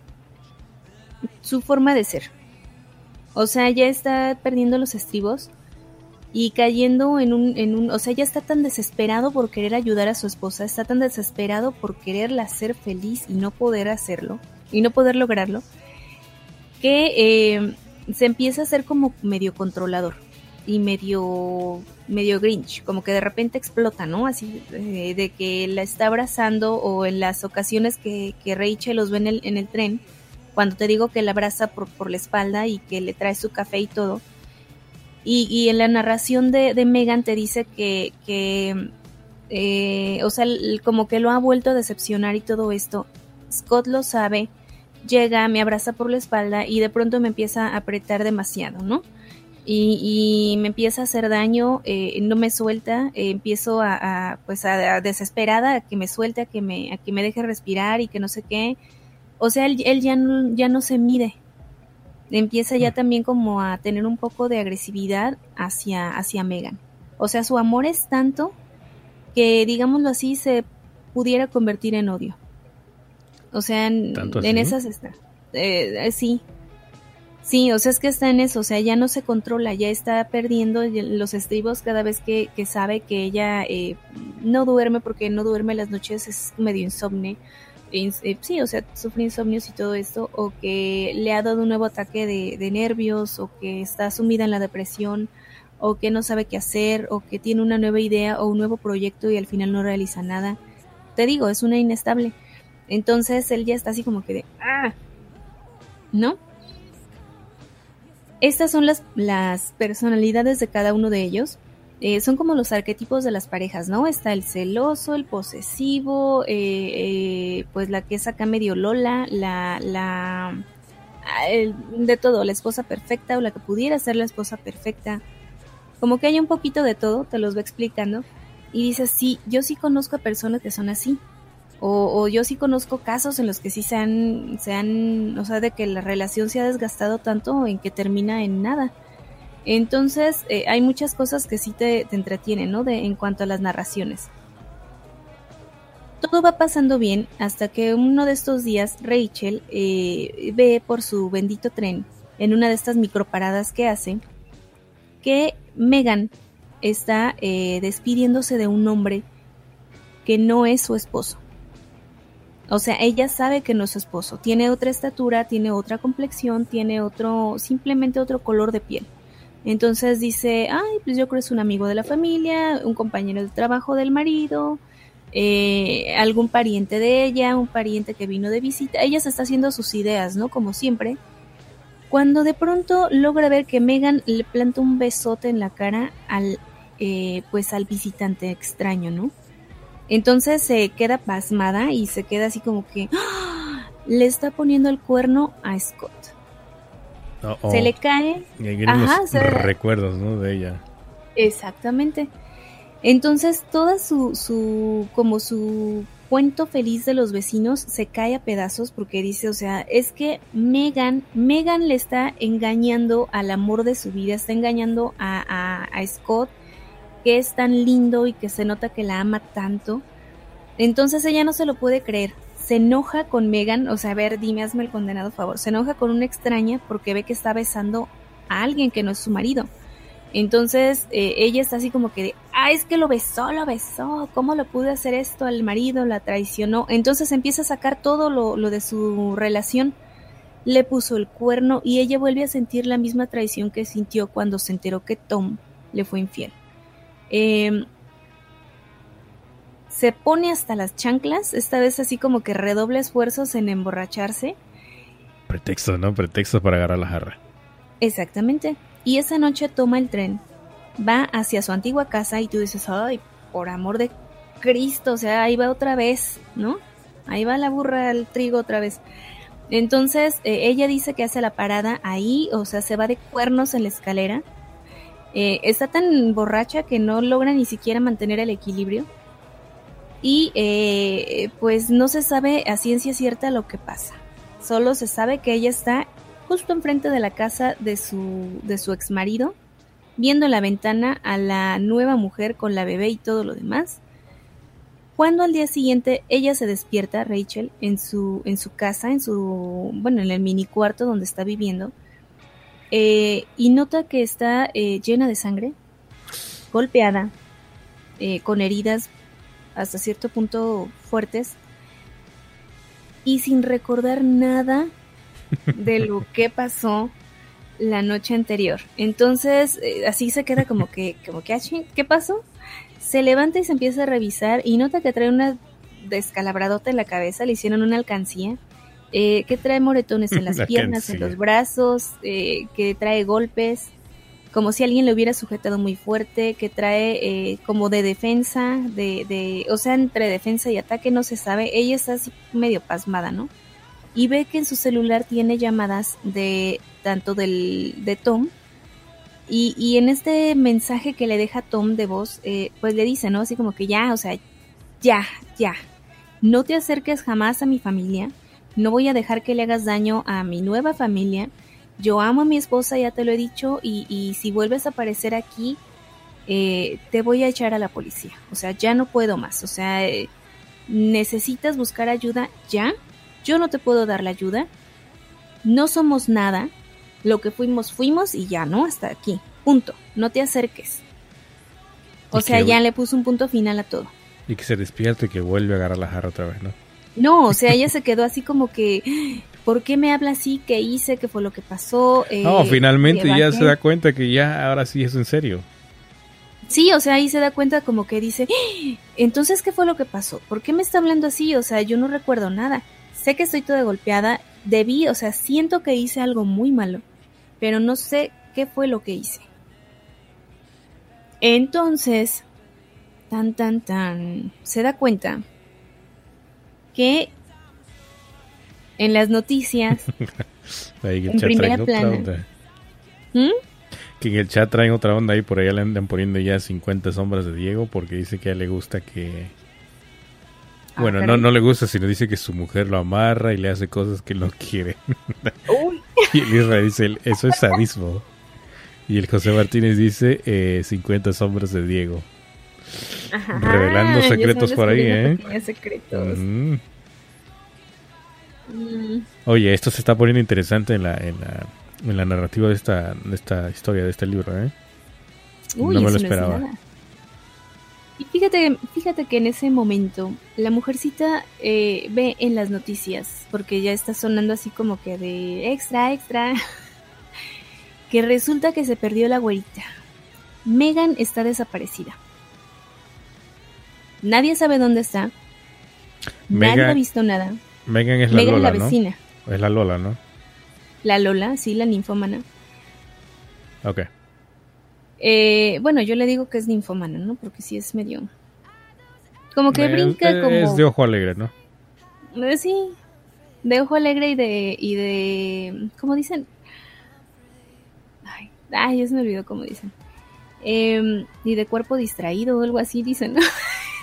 su forma de ser. O sea, ya está perdiendo los estribos y cayendo en un, en un, o sea, ya está tan desesperado por querer ayudar a su esposa, está tan desesperado por quererla hacer feliz y no poder hacerlo, y no poder lograrlo, que eh, se empieza a hacer como medio controlador y medio medio Grinch, como que de repente explota, ¿no? Así eh, de que la está abrazando, o en las ocasiones que, que Rachel los ve en el, en el tren, cuando te digo que la abraza por, por la espalda y que le trae su café y todo, y, y en la narración de, de Megan te dice que, que eh, o sea, como que lo ha vuelto a decepcionar y todo esto. Scott lo sabe, llega, me abraza por la espalda y de pronto me empieza a apretar demasiado, ¿no? Y, y me empieza a hacer daño, eh, no me suelta, eh, empiezo a, a pues a, a desesperada a que me suelte, a que me, a que me deje respirar y que no sé qué. O sea, él, él ya no, ya no se mide. Empieza ya también como a tener un poco de agresividad hacia, hacia Megan. O sea, su amor es tanto que, digámoslo así, se pudiera convertir en odio. O sea, en, en esas está. Eh, sí. Sí, o sea, es que está en eso. O sea, ya no se controla, ya está perdiendo los estribos cada vez que, que sabe que ella eh, no duerme, porque no duerme las noches, es medio insomne. Eh, sí, o sea, sufre insomnios y todo esto, o que le ha dado un nuevo ataque de, de nervios, o que está sumida en la depresión, o que no sabe qué hacer, o que tiene una nueva idea o un nuevo proyecto y al final no realiza nada. Te digo, es una inestable. Entonces él ya está así como que de ¡ah! ¿No? Estas son las, las personalidades de cada uno de ellos. Eh, son como los arquetipos de las parejas, ¿no? Está el celoso, el posesivo, eh, eh, pues la que es acá medio Lola, la, la el, de todo, la esposa perfecta o la que pudiera ser la esposa perfecta. Como que hay un poquito de todo, te los va explicando. Y dices, sí, yo sí conozco a personas que son así. O, o yo sí conozco casos en los que sí se han, se han, o sea, de que la relación se ha desgastado tanto en que termina en nada. Entonces, eh, hay muchas cosas que sí te, te entretienen, ¿no? De, en cuanto a las narraciones. Todo va pasando bien hasta que uno de estos días Rachel eh, ve por su bendito tren, en una de estas microparadas que hace, que Megan está eh, despidiéndose de un hombre que no es su esposo. O sea, ella sabe que no es su esposo. Tiene otra estatura, tiene otra complexión, tiene otro, simplemente otro color de piel. Entonces dice, ay, pues yo creo que es un amigo de la familia, un compañero de trabajo del marido, eh, algún pariente de ella, un pariente que vino de visita. Ella se está haciendo sus ideas, ¿no? Como siempre. Cuando de pronto logra ver que Megan le planta un besote en la cara al, eh, pues al visitante extraño, ¿no? Entonces se queda pasmada y se queda así como que ¡ah! Le está poniendo el cuerno a Scott. Oh, oh. Se le cae. Y ahí vienen Ajá, los se... recuerdos, ¿no? De ella. Exactamente. Entonces toda su, su, como su cuento feliz de los vecinos se cae a pedazos porque dice, o sea, es que Megan, Megan le está engañando al amor de su vida, está engañando a, a, a Scott, que es tan lindo y que se nota que la ama tanto. Entonces ella no se lo puede creer. Se enoja con Megan, o sea, a ver, dime, hazme el condenado favor. Se enoja con una extraña porque ve que está besando a alguien que no es su marido. Entonces eh, ella está así como que, de, ah, es que lo besó, lo besó, ¿cómo lo pude hacer esto al marido? La traicionó. Entonces empieza a sacar todo lo, lo de su relación. Le puso el cuerno y ella vuelve a sentir la misma traición que sintió cuando se enteró que Tom le fue infiel. Eh, se pone hasta las chanclas, esta vez así como que redobla esfuerzos en emborracharse. Pretexto, ¿no? Pretexto para agarrar la jarra. Exactamente. Y esa noche toma el tren, va hacia su antigua casa y tú dices, ay, por amor de Cristo, o sea, ahí va otra vez, ¿no? Ahí va la burra al trigo otra vez. Entonces, eh, ella dice que hace la parada ahí, o sea, se va de cuernos en la escalera. Eh, está tan borracha que no logra ni siquiera mantener el equilibrio. Y eh, pues no se sabe a ciencia cierta lo que pasa. Solo se sabe que ella está justo enfrente de la casa de su, de su exmarido, viendo en la ventana a la nueva mujer con la bebé y todo lo demás. Cuando al día siguiente ella se despierta, Rachel, en su, en su casa, en su, bueno, en el mini cuarto donde está viviendo, eh, y nota que está eh, llena de sangre, golpeada, eh, con heridas hasta cierto punto fuertes, y sin recordar nada de lo que pasó la noche anterior. Entonces, eh, así se queda como que, como que, ¿qué pasó? Se levanta y se empieza a revisar y nota que trae una descalabradota en la cabeza, le hicieron una alcancía, eh, que trae moretones en las la piernas, cancilla. En los brazos, eh, que trae golpes, como si alguien le hubiera sujetado muy fuerte, que trae eh, como de defensa, de, de, o sea, entre defensa y ataque, no se sabe. Ella está así medio pasmada, ¿no? Y ve que en su celular tiene llamadas de tanto del de Tom, y, y en este mensaje que le deja Tom de voz, eh, pues le dice, ¿no? Así como que ya, o sea, ya, ya, no te acerques jamás a mi familia, no voy a dejar que le hagas daño a mi nueva familia, yo amo a mi esposa, ya te lo he dicho, y, y si vuelves a aparecer aquí, eh, te voy a echar a la policía, o sea, ya no puedo más, o sea, eh, necesitas buscar ayuda ya, yo no te puedo dar la ayuda, no somos nada, lo que fuimos, fuimos y ya, ¿no? Hasta aquí, punto, no te acerques. O sea, ya le puso un punto final a todo. Y que se despierte y que vuelve a agarrar la jarra otra vez, ¿no? No, o sea, ella se quedó así como que, ¿por qué me habla así? ¿Qué hice? ¿Qué fue lo que pasó? Eh, no, finalmente ya se da cuenta que ya ahora sí es en serio. Sí, o sea, ahí se da cuenta como que dice, entonces, ¿qué fue lo que pasó? ¿Por qué me está hablando así? O sea, yo no recuerdo nada. Sé que estoy toda golpeada, debí, o sea, siento que hice algo muy malo, pero no sé qué fue lo que hice. Entonces, tan, tan, tan, se da cuenta que en las noticias, ahí en primera plana, ¿Mm? que en el chat traen otra onda y por allá le andan poniendo ya cincuenta sombras de Diego porque dice que a él le gusta que... Ah, bueno, no, no le gusta, sino dice que su mujer lo amarra y le hace cosas que no quiere. Uy. Y el Israel dice, eso es sadismo. Y el José Martínez dice, eh, cincuenta sombras de Diego. Ajá, revelando secretos por ahí, ¿eh? Secretos. Mm. Mm. Oye, esto se está poniendo interesante en la, en la, en la narrativa de esta, de esta historia, de este libro, ¿eh? Uy, no me lo esperaba. No, y fíjate, fíjate que en ese momento la mujercita eh, ve en las noticias, porque ya está sonando así como que de extra, extra, que resulta que se perdió la güerita. Megan está desaparecida. Nadie sabe dónde está. Megan, nadie ha visto nada. Megan es la Megan Lola, es la vecina. ¿no? Es la Lola, ¿no? La Lola, sí, la ninfómana. Ok. Eh, bueno, yo le digo que es ninfómana, ¿no? Porque sí es medio... Como que es, brinca es como... Es de ojo alegre, ¿no? Eh, sí, de ojo alegre y de... y de ¿cómo dicen? Ay, ay ya se me olvidó cómo dicen. Eh, y de cuerpo distraído o algo así dicen, ¿no?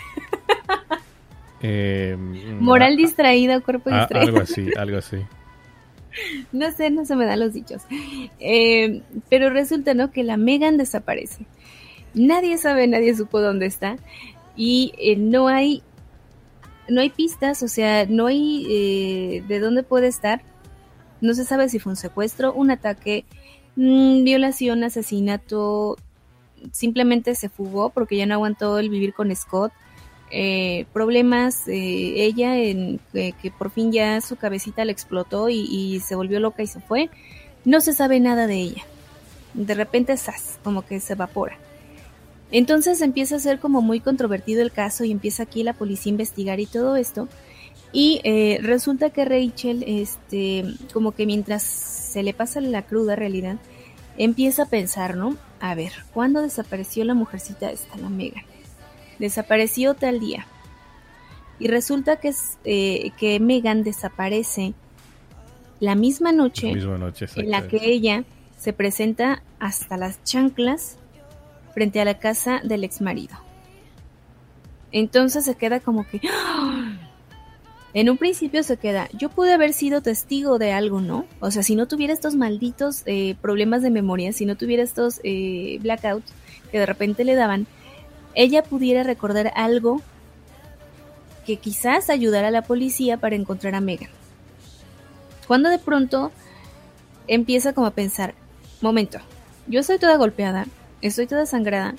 eh, Moral a, distraída, cuerpo a, distraído. Algo así, algo así. No sé, no se me dan los dichos. Eh, pero resulta, ¿no? Que la Megan desaparece. Nadie sabe, nadie supo dónde está. Y eh, no hay no hay pistas, o sea, no hay eh, de dónde puede estar. No se sabe si fue un secuestro, un ataque, mmm, violación, asesinato. Simplemente se fugó porque ya no aguantó el vivir con Scott. Eh, problemas, eh, ella en, eh, que por fin ya su cabecita le explotó y, y se volvió loca y se fue. No se sabe nada de ella. De repente, ¡zas!, como que se evapora. Entonces empieza a ser como muy controvertido el caso y empieza aquí la policía a investigar y todo esto. Y eh, resulta que Rachel, este, como que mientras se le pasa la cruda realidad, empieza a pensar, ¿no? A ver, ¿cuándo desapareció la mujercita esta, la Megan? Desapareció tal día. Y resulta que, es, eh, que Megan desaparece la misma noche, la misma noche en la que ella se presenta hasta las chanclas frente a la casa del exmarido. Entonces se queda como que... ¡oh! En un principio se queda, yo pude haber sido testigo de algo, ¿no? O sea, si no tuviera estos malditos eh, problemas de memoria, si no tuviera estos eh, blackouts que de repente le daban, ella pudiera recordar algo que quizás ayudara a la policía para encontrar a Megan. Cuando de pronto empieza como a pensar, momento, yo estoy toda golpeada, estoy toda sangrada,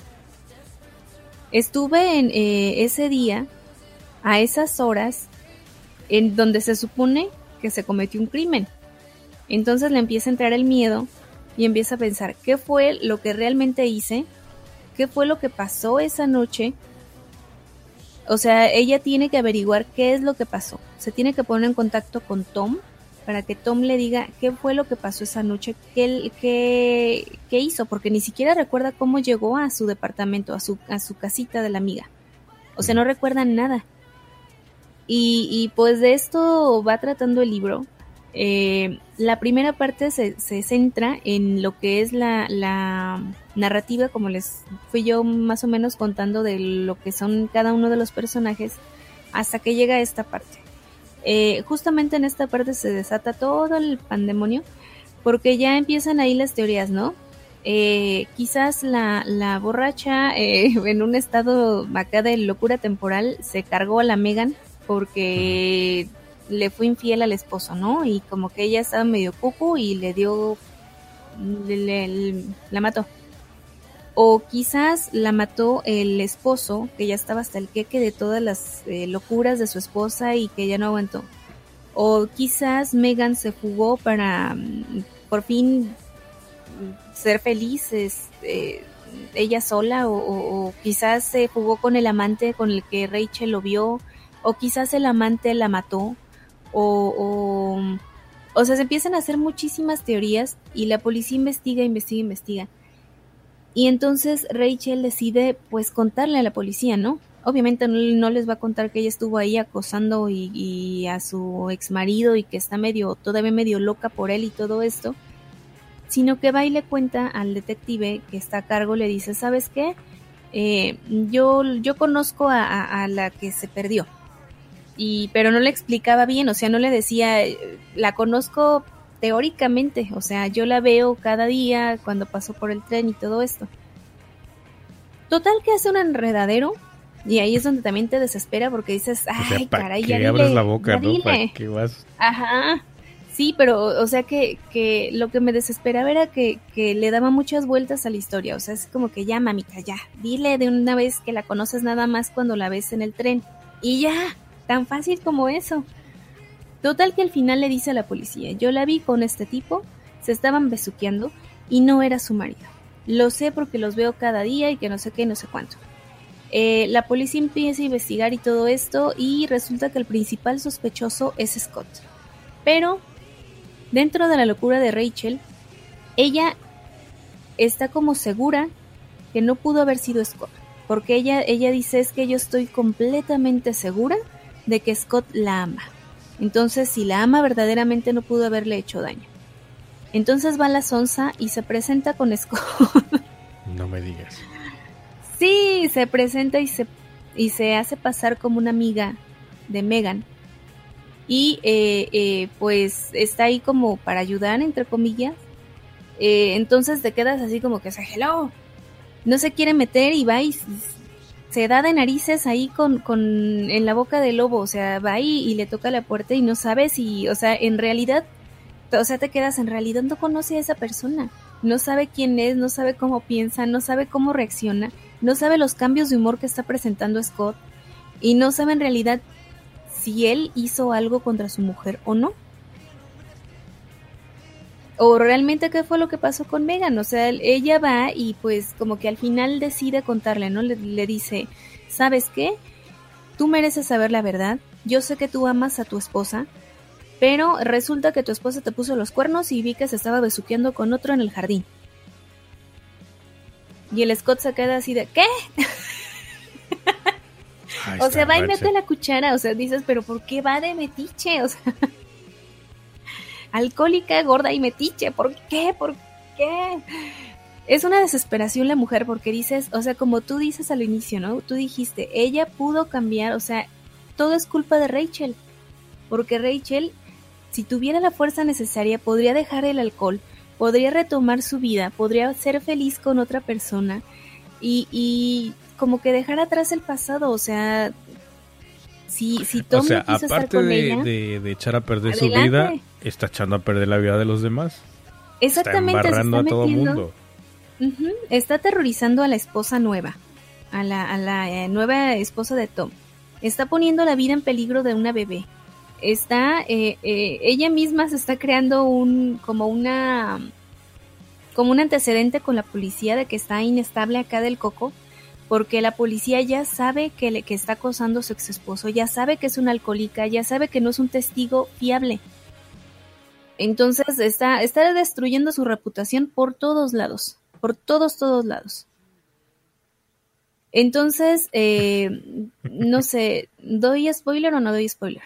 estuve en eh, ese día, a esas horas, en donde se supone que se cometió un crimen. Entonces le empieza a entrar el miedo y empieza a pensar, ¿qué fue lo que realmente hice? ¿Qué fue lo que pasó esa noche? O sea, ella tiene que averiguar qué es lo que pasó. Se tiene que poner en contacto con Tom para que Tom le diga qué fue lo que pasó esa noche, qué, qué, qué hizo, porque ni siquiera recuerda cómo llegó a su departamento, a su, a su casita de la amiga. O sea, no recuerda nada. Y, y pues de esto va tratando el libro. Eh, la primera parte se, se centra en lo que es la, la narrativa, como les fui yo más o menos contando de lo que son cada uno de los personajes, hasta que llega a esta parte. Eh, justamente en esta parte se desata todo el pandemonio, porque ya empiezan ahí las teorías, ¿no? Eh, quizás la, la borracha eh, en un estado acá de locura temporal se cargó a la Megan porque le fue infiel al esposo, ¿no? Y como que ella estaba medio cucu y le dio, le, le, la mató. O quizás la mató el esposo, que ya estaba hasta el queque de todas las eh, locuras de su esposa y que ya no aguantó. O quizás Megan se fugó para um, por fin ser feliz, este, ella sola, o, o, o quizás se fugó con el amante con el que Rachel lo vio, o quizás el amante la mató, o, o, o sea, se empiezan a hacer muchísimas teorías y la policía investiga, investiga, investiga. Y entonces Rachel decide, pues, contarle a la policía, ¿no? Obviamente no, no les va a contar que ella estuvo ahí acosando y, y a su exmarido y que está medio, todavía medio loca por él y todo esto, sino que va y le cuenta al detective que está a cargo, le dice, ¿sabes qué? Eh, yo, yo conozco a, a, a la que se perdió. Y, pero no le explicaba bien, o sea, no le decía, la conozco teóricamente, o sea, yo la veo cada día cuando paso por el tren y todo esto. Total que hace un enredadero y ahí es donde también te desespera porque dices, ay, o sea, caray, ya dile, abres la boca, ya ¿no? dile. ¿Para qué vas? Ajá, sí, pero, o sea, que, que lo que me desesperaba era que, que le daba muchas vueltas a la historia, o sea, es como que ya, mamita, ya, dile de una vez que la conoces nada más cuando la ves en el tren y ya. Tan fácil como eso. Total que al final le dice a la policía, yo la vi con este tipo, se estaban besuqueando y no era su marido. Lo sé porque los veo cada día y que no sé qué, no sé cuánto. Eh, la policía empieza a investigar y todo esto y resulta que el principal sospechoso es Scott. Pero dentro de la locura de Rachel, ella está como segura que no pudo haber sido Scott. Porque ella, ella dice, es que yo estoy completamente segura de que Scott la ama. Entonces, si la ama verdaderamente no pudo haberle hecho daño. Entonces va a la Sonsa y se presenta con Scott. No me digas. Sí, se presenta y se, y se hace pasar como una amiga de Megan. Y eh, eh, pues está ahí como para ayudar, entre comillas. Eh, entonces te quedas así como que, hello. No se quiere meter y va y se da de narices ahí con, con en la boca del lobo, o sea, va ahí y le toca la puerta y no sabe si, o sea, en realidad, o sea, te quedas, en realidad no conoce a esa persona, no sabe quién es, no sabe cómo piensa, no sabe cómo reacciona, no sabe los cambios de humor que está presentando Scott y no sabe en realidad si él hizo algo contra su mujer o no. o realmente qué fue lo que pasó con Megan. O sea, ella va y pues como que al final decide contarle, ¿no? Le, le dice, ¿sabes qué? Tú mereces saber la verdad. Yo sé que tú amas a tu esposa, pero resulta que tu esposa te puso los cuernos y vi que se estaba besuqueando con otro en el jardín. Y el Scott se queda así de, ¿qué? Ay, o sea, va y mete la cuchara, o sea, dices, pero ¿por qué va de metiche? O sea, alcohólica, gorda y metiche, ¿por qué? ¿Por qué? Es una desesperación la mujer porque dices, o sea, como tú dices al inicio, ¿no? Tú dijiste, ella pudo cambiar, o sea, todo es culpa de Rachel, porque Rachel, si tuviera la fuerza necesaria, podría dejar el alcohol, podría retomar su vida, podría ser feliz con otra persona y, y como que dejar atrás el pasado, o sea, si, si Tom o sea, no quiso aparte estar con de, ella, de, de echar a perder adelante. su vida, está echando a perder la vida de los demás. Exactamente, está embarrando se está a todo metiendo, mundo. Uh-huh, está aterrorizando a la esposa nueva, a la, a la eh, nueva esposa de Tom. Está poniendo la vida en peligro de una bebé. Está, eh, eh, ella misma se está creando un, como una, como un antecedente con la policía de que está inestable acá del coco, porque la policía ya sabe que, le, que está acosando a su ex esposo, ya sabe que es una alcohólica, ya sabe que no es un testigo fiable. Entonces está, está destruyendo su reputación por todos lados, por todos, todos lados. Entonces, eh, no sé, ¿doy spoiler o no doy spoiler?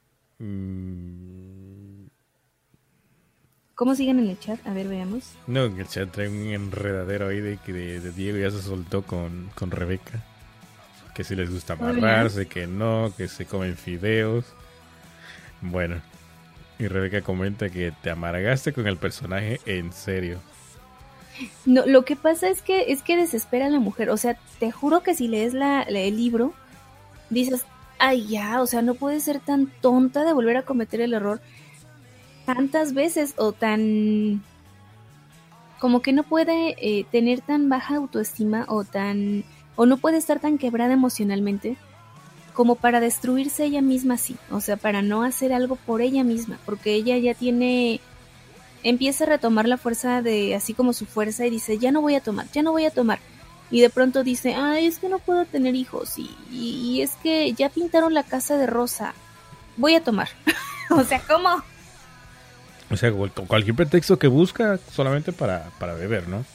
Mm. ¿Cómo siguen en el chat? A ver, veamos. No, en el chat trae un enredadero ahí de que de, de Diego ya se soltó con, con Rebeca. Que si les gusta amarrarse, Hola. que no, que se comen fideos. Bueno, y Rebeca comenta que te amargaste con el personaje en serio. No, lo que pasa es que es que desespera a la mujer. O sea, te juro que si lees la, la, el libro, dices, ay ya, o sea, no puedes ser tan tonta de volver a cometer el error tantas veces o tan como que no puede eh, tener tan baja autoestima o tan o no puede estar tan quebrada emocionalmente como para destruirse ella misma así, o sea, para no hacer algo por ella misma, porque ella ya tiene, empieza a retomar la fuerza de, así como su fuerza y dice, ya no voy a tomar, ya no voy a tomar, y de pronto dice, ay, es que no puedo tener hijos, y, y, y es que ya pintaron la casa de rosa, voy a tomar, o sea, ¿cómo? O sea, cualquier pretexto que busca solamente para, para beber, ¿no?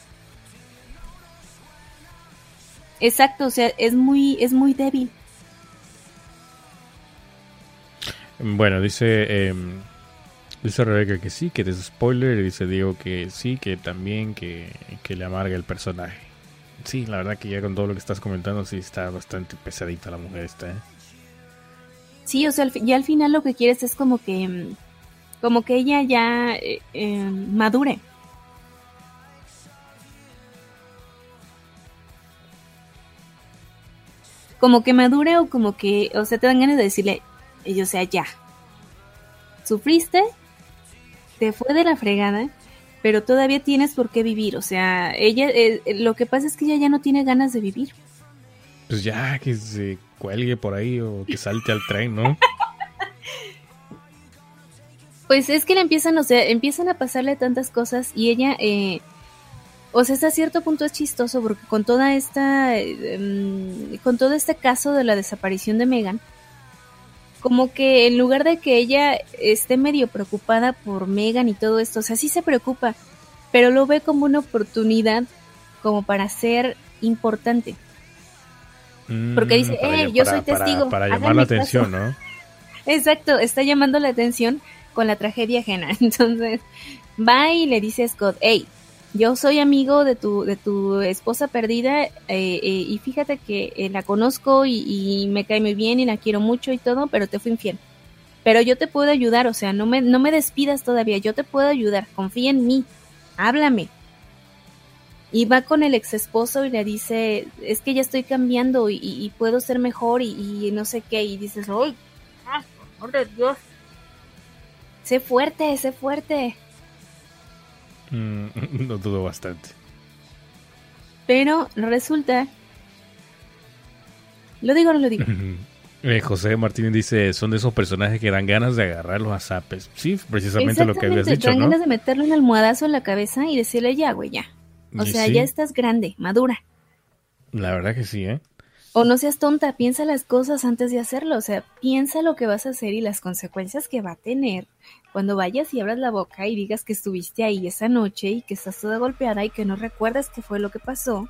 Exacto, o sea, es muy, es muy débil. Bueno, dice eh, dice Rebeca que sí, que es spoiler, y dice Diego que sí, que también que, que le amarga el personaje. Sí, la verdad que ya con todo lo que estás comentando sí está bastante pesadita la mujer esta, ¿eh? Sí, o sea, ya al final lo que quieres es como que como que ella ya eh, eh, madure. Como que madure o como que, o sea, te dan ganas de decirle, o sea, ya. Sufriste, te fue de la fregada, pero todavía tienes por qué vivir. O sea, ella, eh, lo que pasa es que ella ya no tiene ganas de vivir. Pues ya, que se cuelgue por ahí o que salte al tren, ¿no? Pues es que le empiezan, o sea, empiezan a pasarle tantas cosas y ella, eh, o sea, hasta cierto punto es chistoso porque con toda esta, eh, con todo este caso de la desaparición de Megan, como que en lugar de que ella esté medio preocupada por Megan y todo esto, o sea, sí se preocupa, pero lo ve como una oportunidad como para ser importante. Mm, porque dice, para, eh, yo para, soy testigo. Para, para llamar la atención, caso. ¿no? Exacto, está llamando la atención con la tragedia ajena. Entonces va y le dice a Scott, hey, yo soy amigo de tu de tu esposa perdida eh, eh, y fíjate que eh, la conozco y, y me cae muy bien y la quiero mucho y todo, pero te fui infiel. Pero yo te puedo ayudar, o sea, no me, no me despidas todavía, yo te puedo ayudar, confía en mí, háblame. Y va con el ex esposo y le dice, es que ya estoy cambiando y, y, y puedo ser mejor y, y no sé qué, y dices, ¡ay! ¡Ah, por amor de Dios! Sé fuerte, sé fuerte. Mm, no dudo bastante. Pero resulta... ¿Lo digo o no lo digo? Eh, José Martínez dice, son de esos personajes que dan ganas de agarrarlos a zapes. Sí, precisamente lo que habías dicho, dan ¿no? ganas de meterle un almohadazo en la cabeza y decirle ya, güey, ya. O Y sea, sí, ya estás grande, madura. la verdad que sí, ¿eh? O no seas tonta, piensa las cosas antes de hacerlo. O sea, piensa lo que vas a hacer y las consecuencias que va a tener cuando vayas y abras la boca y digas que estuviste ahí esa noche y que estás toda golpeada y que no recuerdas qué fue lo que pasó.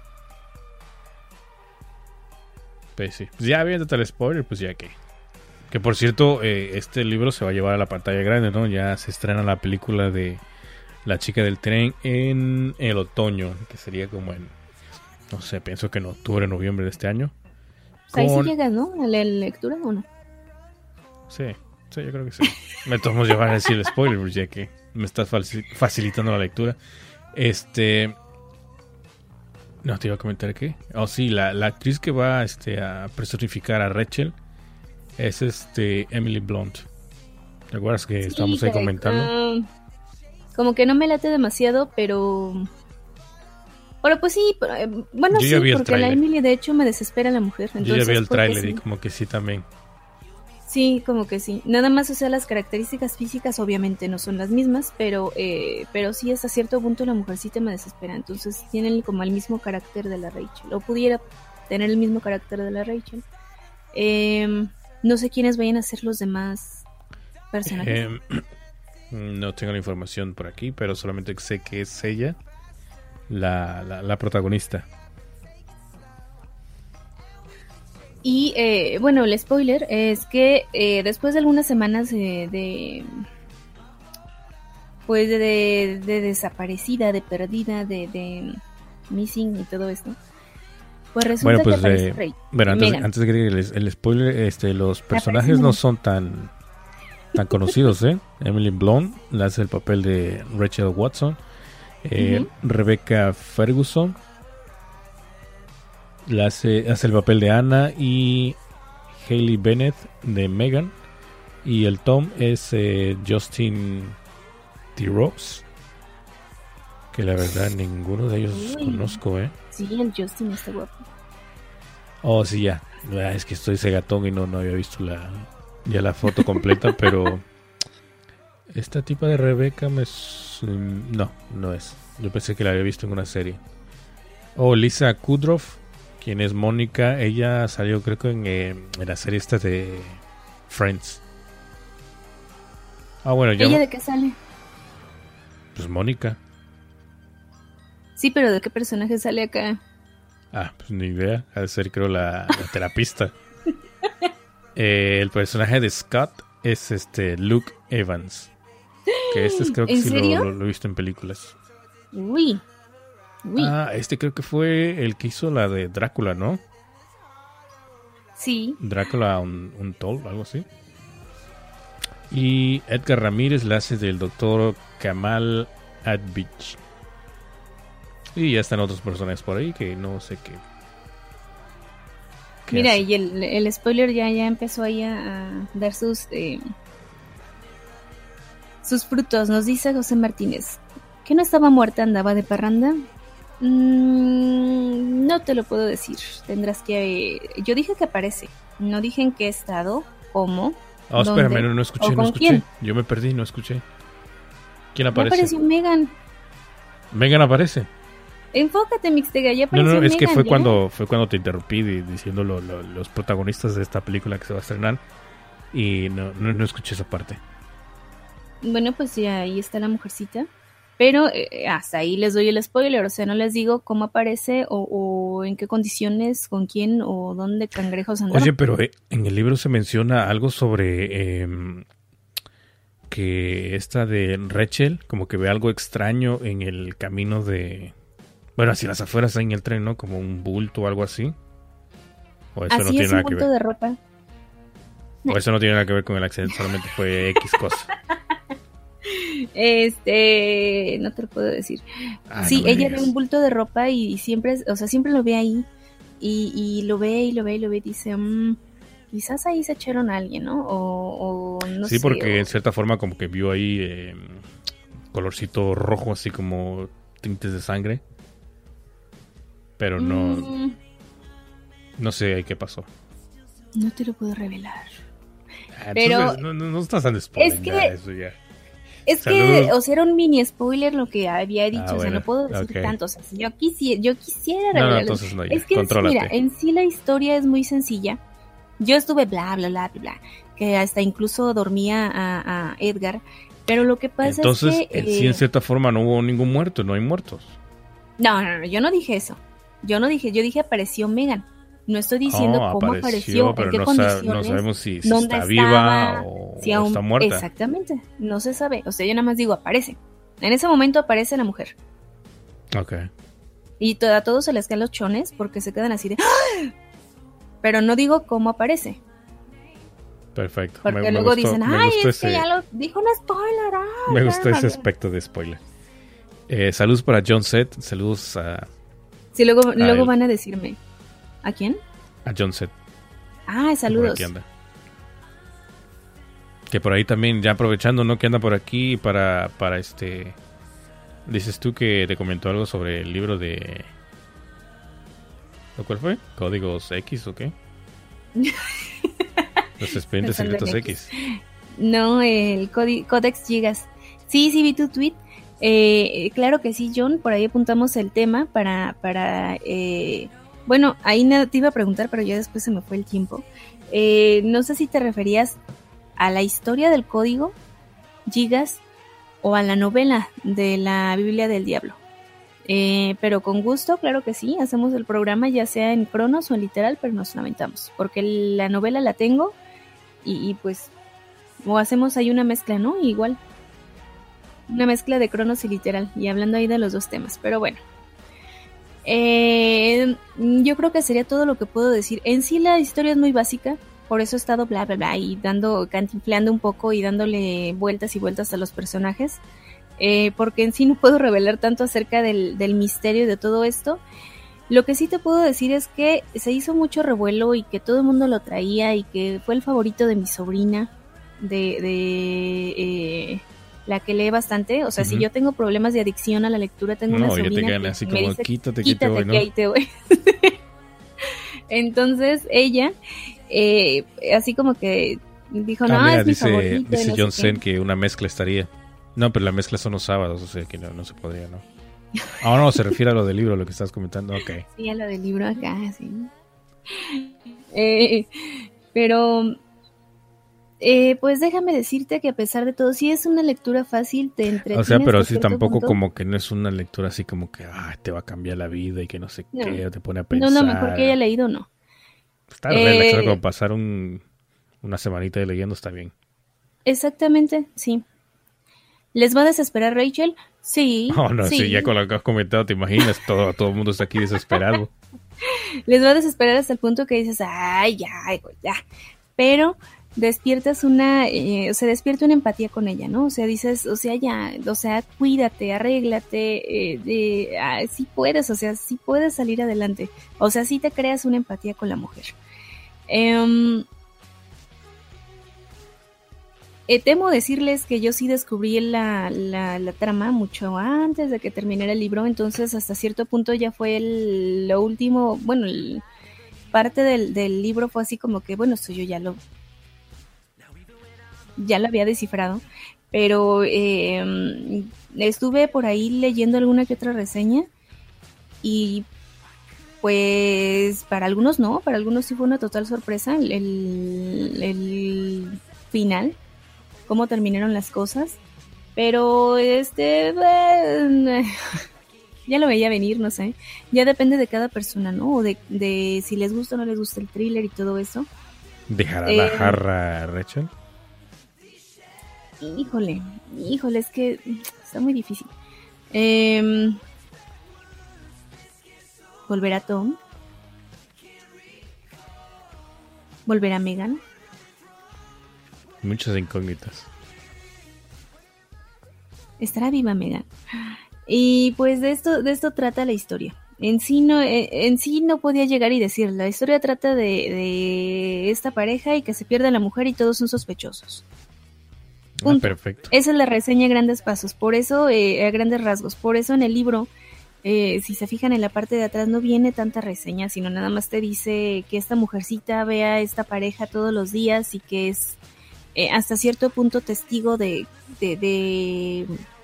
Pues sí. Pues ya viendo el spoiler, pues ya que... Que por cierto, eh, este libro se va a llevar a la pantalla grande, ¿no? Ya se estrena la película de La chica del tren en el otoño, que sería como en, no sé, pienso que en octubre, noviembre de este año. Con... Ahí sí Con... llegas, ¿no? ¿A la lectura o no? Sí, sí, yo creo que sí. Me tomamos llevar a decir el spoiler, ya que me estás facilitando la lectura. Este... No, te iba a comentar qué. Oh, sí, la, la actriz que va este, a personificar a Rachel es este Emily Blunt. ¿Te acuerdas que sí, estábamos ahí comentando? Uh, como que no me late demasiado, pero... Pero pues sí, pero, eh, bueno, yo sí, porque la Emily de hecho me desespera la mujer. Entonces, yo ya vi el tráiler sí. Y como que sí también. Sí, como que sí. Nada más, o sea, las características físicas obviamente no son las mismas, pero eh, pero sí hasta cierto punto la mujercita me desespera. Entonces tienen como el mismo carácter de la Rachel, o pudiera tener el mismo carácter de la Rachel. Eh, no sé quiénes vayan a ser los demás personajes. Eh, no tengo la información por aquí, pero solamente sé que es ella la, la, la protagonista. Y eh, bueno, el spoiler es que eh, después de algunas semanas de, de pues de, de, de desaparecida, de perdida, de, de missing y todo esto, pues resulta bueno, pues, que aparece eh, Rey. Bueno, antes, antes de que el, el spoiler, este, los personajes no son tan tan conocidos, ¿eh? Emily Blunt la hace el papel de Rachel Watson, eh, uh-huh. Rebecca Ferguson la hace, hace el papel de Anna, y Hayley Bennett de Megan, y el Tom es eh, Justin Theroux, que la verdad ninguno de ellos Uy. conozco, ¿eh? Sí, el Justin está guapo. Oh, sí, ya. Es que estoy cegatón y no, no había visto la ya la foto completa, pero esta tipa de Rebecca me... No, no es. Yo pensé que la había visto en una serie. Oh, Lisa Kudrow, quien es Mónica, ella salió creo que en, eh, en la serie esta de Friends. Ah, bueno, ya... ¿Ella de qué sale? Pues Mónica. Sí, pero ¿de qué personaje sale acá? Ah, pues ni idea. Ha de ser creo la, la terapista. eh, el personaje de Scott es este Luke Evans. Que este es, creo que sí lo, lo, lo he visto en películas. Uy. Uy. Ah, este creo que fue el que hizo la de Drácula, ¿no? Sí. Drácula un, un Toll, algo así. Y Edgar Ramírez la hace del doctor Kamal Adbich. Y ya están otros personajes por ahí que no sé qué. qué Mira, hace. y el, el spoiler ya, ya empezó ahí a, a dar sus eh, sus frutos. Nos dice José Martínez. ¿Que no estaba muerta, andaba de parranda? Mm, no te lo puedo decir. Tendrás que... Eh, yo dije que aparece. No dije en qué estado, cómo. Oh, espérame, no, no escuché, no escuché. ¿Quién? Yo me perdí, no escuché. ¿Quién aparece? Ya apareció Megan. Megan aparece. Enfócate, Mixtega, ya apareció No, no, Megan, es que fue ¿ya? cuando fue cuando te interrumpí diciendo lo, lo, los protagonistas de esta película que se va a estrenar. Y no, no, no escuché esa parte. Bueno, pues ya ahí está la mujercita. Pero eh, hasta ahí les doy el spoiler, o sea, no les digo cómo aparece o, o en qué condiciones, con quién o dónde cangrejos andaron. Oye, pero eh, en el libro se menciona algo sobre eh, que esta de Rachel como que ve algo extraño en el camino de... Bueno, hacia las afueras en el tren, ¿no? Como un bulto o algo así. O eso así no tiene es, nada un que bulto ver. de ropa. O eso no tiene nada que ver con el accidente, solamente fue X cosa. Este, no te lo puedo decir. Ah, sí, no me ella digas. ve un bulto de ropa y, y siempre, o sea, siempre lo ve ahí y, y lo ve y lo ve y lo ve y dice, mmm, quizás ahí se echaron a alguien, ¿no? O, o no sí, sé. porque o... en cierta forma como que vio ahí eh, colorcito rojo, así como tintes de sangre. Pero no, Mm. no sé qué pasó. No te lo puedo revelar. Ah, pero entonces, no, no, no estás tan spoiler, es que eso ya. es Saludos. que, o sea, era un mini spoiler lo que había dicho, Ah, o sea, bueno, no puedo decir okay. tanto, o sea, si yo quisiera, yo quisiera No, no, revelarlo. entonces no, ya, es que en sí, mira, en sí la historia es muy sencilla. Yo estuve bla, bla, bla, bla, bla, que hasta incluso dormía a, a Edgar, pero lo que pasa entonces, es que... en sí, eh, en cierta forma, no hubo ningún muerto, no hay muertos. No, no, no, yo no dije eso. Yo no dije, yo dije apareció Megan. No estoy diciendo Oh, cómo apareció, apareció, pero en qué no, condiciones, sa- no sabemos si, si dónde está viva estaba, o, si o aún... está muerta. Exactamente, no se sabe. O sea, yo nada más digo, aparece. En ese momento aparece la mujer. Ok. Y to- a todos se les caen los chones porque se quedan así de... ¡Ah! Pero no digo cómo aparece. Perfecto. Porque me, me luego gustó, dicen, me ay, gustó es ese, que ya lo dijo un spoiler. Ay, me bla, gustó bla, ese bla". aspecto de spoiler. Eh, saludos para John Set, saludos a, Sí, luego, a luego él. van a decirme, ¿a quién? a John Set. Ah, Que por saludos. aquí anda. Que por ahí también, ya aprovechando, ¿no? Que anda por aquí para, para este... Dices tú que te comentó algo sobre el libro de... ¿Lo cuál fue? ¿Códigos X o qué? Los expedientes Pensando en secretos X. X. No, el Codi- Codex Gigas. Sí, sí vi tu tweet. Eh, claro que sí, John, por ahí apuntamos el tema para, para eh, bueno, ahí nada te iba a preguntar, pero ya después se me fue el tiempo. Eh, no sé si te referías a la historia del código Gigas o a la novela de la Biblia del Diablo. Eh, pero con gusto, claro que sí, hacemos el programa ya sea en cronos o en literal, pero nos lamentamos, porque la novela la tengo y, y pues, o hacemos ahí una mezcla, ¿no? Igual. Una mezcla de cronos y literal, y hablando ahí de los dos temas, pero bueno. Eh, yo creo que sería todo lo que puedo decir. En sí la historia es muy básica, por eso he estado bla bla bla y dando, cantinfleando un poco y dándole vueltas y vueltas a los personajes, eh, porque en sí no puedo revelar tanto acerca del, del misterio de todo esto. Lo que sí te puedo decir es que se hizo mucho revuelo y que todo el mundo lo traía y que fue el favorito de mi sobrina, de... de eh, la que lee bastante, o sea, uh-huh. Si yo tengo problemas de adicción a la lectura, tengo no, una sobrina te que así me como, dice, quítate, quítate, quítate, que ahí te voy. Entonces ella, eh, así como que dijo, no, ah, mira, es dice, mi favorito. Dice no John sé Sen que una mezcla estaría. No, pero la mezcla son los sábados, o sea que no, no se podría, ¿no? Ah, no, se refiere a lo del libro, lo que estás comentando, ok. Sí, a lo del libro acá, sí. Eh, pero... Eh, pues déjame decirte que a pesar de todo, sí es una lectura fácil, te entretiene. O sea, pero sí tampoco punto. Como que no es una lectura así como que ah, te va a cambiar la vida y que no sé no. qué, te pone a pensar. No, no, mejor que haya leído, no. Está eh, relax, como pasar un, una semanita de leyendo está bien. Exactamente, sí. ¿Les va a desesperar Rachel? Sí. Oh, no, sí, sí ya con lo que has comentado, te imaginas, todo, todo el mundo está aquí desesperado. Les va a desesperar hasta el punto que dices, ay, ya, ya. Pero... despiertas una, eh, o sea, despierta una empatía con ella, ¿no? O sea, dices, o sea, ya, o sea, cuídate, arréglate, eh, de, ah, sí puedes, o sea, sí puedes salir adelante, o sea, sí te creas una empatía con la mujer. Eh, eh, temo decirles que yo sí descubrí la, la, la trama mucho antes de que terminara el libro, entonces hasta cierto punto ya fue el, lo último, bueno, el, parte del, del libro fue así como que, bueno, esto yo ya lo ya lo había descifrado, pero eh, estuve por ahí leyendo alguna que otra reseña y pues para algunos no, para algunos sí fue una total sorpresa el, el, el final, cómo terminaron las cosas, pero este bueno, ya lo veía venir, no sé, ya depende de cada persona, ¿no? O de, de si les gusta o no les gusta el thriller y todo eso. ¿Dejará eh, la jarra Rachel? Híjole, híjole, es que está muy difícil. Eh, ¿Volverá Tom? ¿Volverá Megan? Muchas incógnitas. ¿Estará viva Megan? Y pues de esto, de esto trata la historia. En sí no, en sí no podía llegar y decir. La historia trata de, de esta pareja y que se pierde la mujer y todos son sospechosos. Ah, perfecto. Esa es la reseña a grandes pasos, por eso, eh, a grandes rasgos. Por eso en el libro Eh, si se fijan en la parte de atrás no viene tanta reseña, sino nada más te dice que esta mujercita ve a esta pareja todos los días y que es eh, hasta cierto punto testigo de, de, de,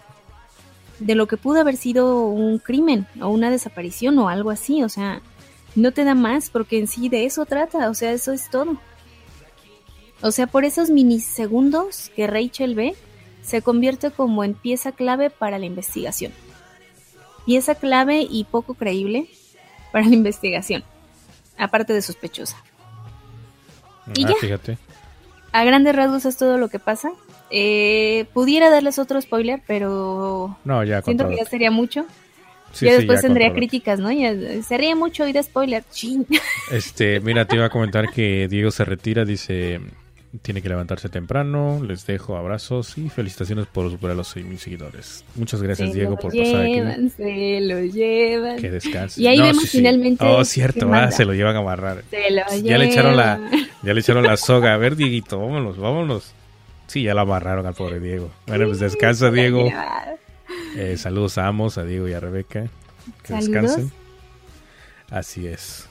de lo que pudo haber sido un crimen o una desaparición o algo así. O sea, no te da más porque en sí de eso trata, o sea, eso es todo. O sea, por esos minisegundos que Rachel ve, se convierte como en pieza clave para la investigación. Pieza clave y poco creíble para la investigación, aparte de sospechosa. Y ah, ya, fíjate. A grandes rasgos es todo lo que pasa. Eh, pudiera darles otro spoiler, pero no, ya siento que ya sería mucho. Sí, ya sí, después ya tendría contrólate. críticas, ¿no? Ya, se ríe mucho y de spoiler. Chin. Este, mira, te iba a comentar que Diego se retira, dice, tiene que levantarse temprano, les dejo abrazos y felicitaciones por superar los seis mil seguidores. Muchas gracias, Se Diego, lo por pasar llevan, aquí. Se lo llevan. Que descanse. Y ahí no, vemos sí, sí. finalmente. Oh, cierto, que ah, manda. se lo llevan a amarrar. Se lo ya llevan. le echaron la, ya le echaron la soga. A ver, Dieguito, vámonos, vámonos. Sí, ya lo amarraron al pobre Diego. Bueno, pues descansa, Diego. Eh, saludos a ambos, a Diego y a Rebeca. Que Saludos. descansen. Así es.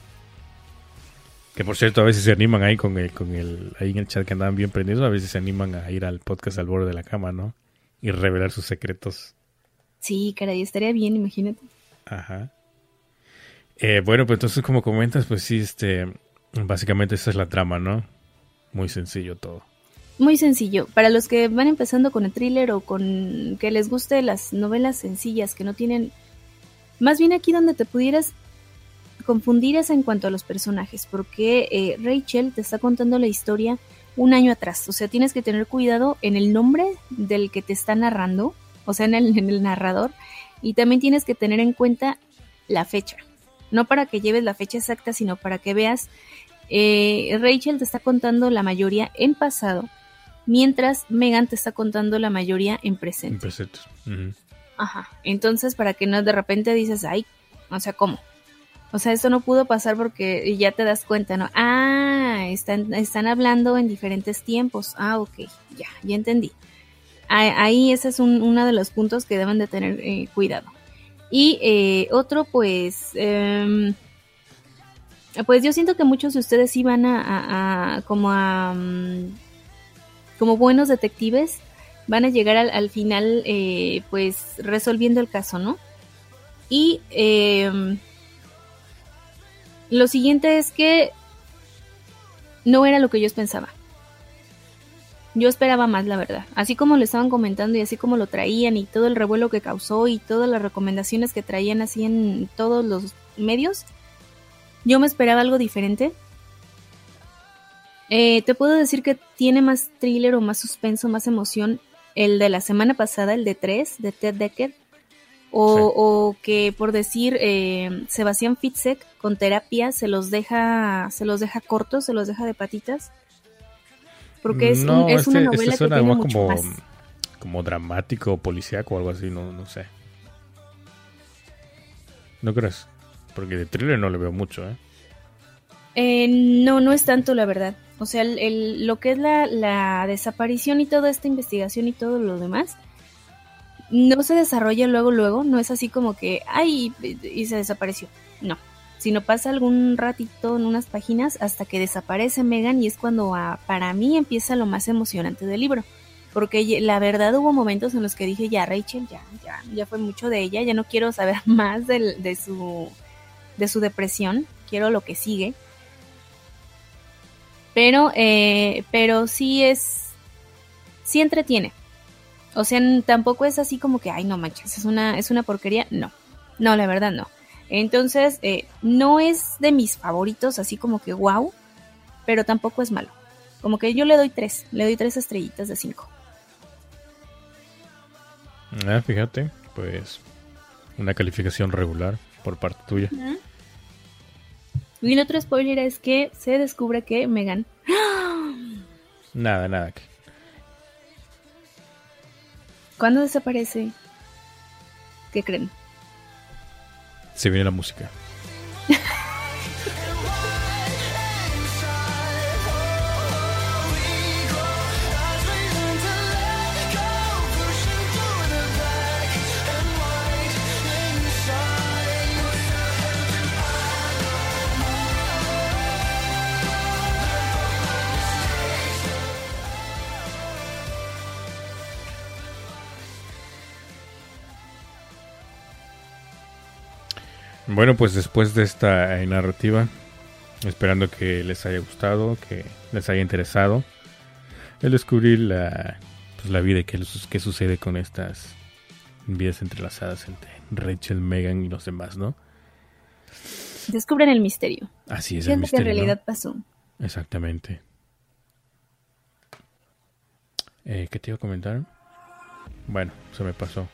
Que por cierto, a veces se animan ahí con el, con el, ahí en el chat que andaban bien prendidos, a veces se animan a ir al podcast Al Borde de la Cama, ¿no? Y revelar sus secretos. Sí, caray, estaría bien, imagínate. Ajá. Eh, bueno, pues entonces como comentas, pues sí, este, básicamente esa es la trama, ¿no? Muy sencillo todo. Muy sencillo. Para los que van empezando con el thriller o con que les guste las novelas sencillas, que no tienen... Más bien aquí donde te pudieras confundir es en cuanto a los personajes, porque eh, Rachel te está contando la historia un año atrás. O sea, tienes que tener cuidado en el nombre del que te está narrando, o sea, en el, en el narrador, y también tienes que tener en cuenta la fecha. No para que lleves la fecha exacta, sino para que veas... Eh, Rachel te está contando la mayoría en pasado, mientras Megan te está contando la mayoría en presente. En presente. Uh-huh. Ajá. Entonces, para que no de repente dices, ay, o sea, ¿cómo? O sea, esto no pudo pasar porque ya te das cuenta, ¿no? Ah, están, están hablando en diferentes tiempos. Ah, ok, ya, ya entendí. Ahí ese es un, uno de los puntos que deben de tener eh, cuidado. Y eh, otro, pues... Eh, Pues yo siento que muchos de ustedes sí van a, a, a como a um, como buenos detectives, van a llegar al, al final eh, pues resolviendo el caso, ¿no? Y eh, lo siguiente es que no era lo que yo pensaba. Yo esperaba más, la verdad. Así como lo estaban comentando y así como lo traían y todo el revuelo que causó y todas las recomendaciones que traían así en todos los medios, yo me esperaba algo diferente. Eh, te puedo decir que tiene más thriller o más suspenso, más emoción el de la semana pasada, el de tres, de Ted Dekker. O, sí. o que por decir eh, Sebastián Fitzek con Terapia se los deja se los deja cortos, se los deja de patitas. Porque es, no, un, es este, una novela este que tiene mucho como, más. Como dramático, policíaco o algo así, no, no sé. ¿No crees? Porque de thriller no le veo mucho, ¿eh? Eh, no, no es tanto, la verdad. O sea, el, el, lo que es la, la desaparición y toda esta investigación y todo lo demás, no se desarrolla luego, luego. No es así como que, ay, y se desapareció. No. Sino pasa algún ratito en unas páginas hasta que desaparece Megan y es cuando a, para mí empieza lo más emocionante del libro. Porque la verdad hubo momentos en los que dije, ya Rachel, ya, ya, ya fue mucho de ella, ya no quiero saber más de, de su... de su depresión, quiero lo que sigue. Pero, eh, pero sí es, sí entretiene. O sea, tampoco es así como que, ay, no manches, es una, es una porquería. No, no, la verdad no. Entonces, eh, no es de mis favoritos, así como que wow, pero tampoco es malo. Como que yo le doy tres, le doy tres estrellitas de cinco. Ah, fíjate, pues, una calificación regular por parte tuya. ¿Mm? Y el otro spoiler es que se descubre que Megan... Nada, nada. ¿Cuándo desaparece? ¿Qué creen? Se viene la música. Bueno, pues después de esta eh, narrativa, esperando que les haya gustado, que les haya interesado el descubrir la, pues, la vida y qué, qué sucede con estas vidas entrelazadas entre Rachel, Megan y los demás, ¿no? Descubren el misterio. Así es, ¿Qué el es lo que misterio, en realidad ¿no? pasó? Exactamente. Eh, ¿Qué te iba a comentar? Bueno, se me pasó.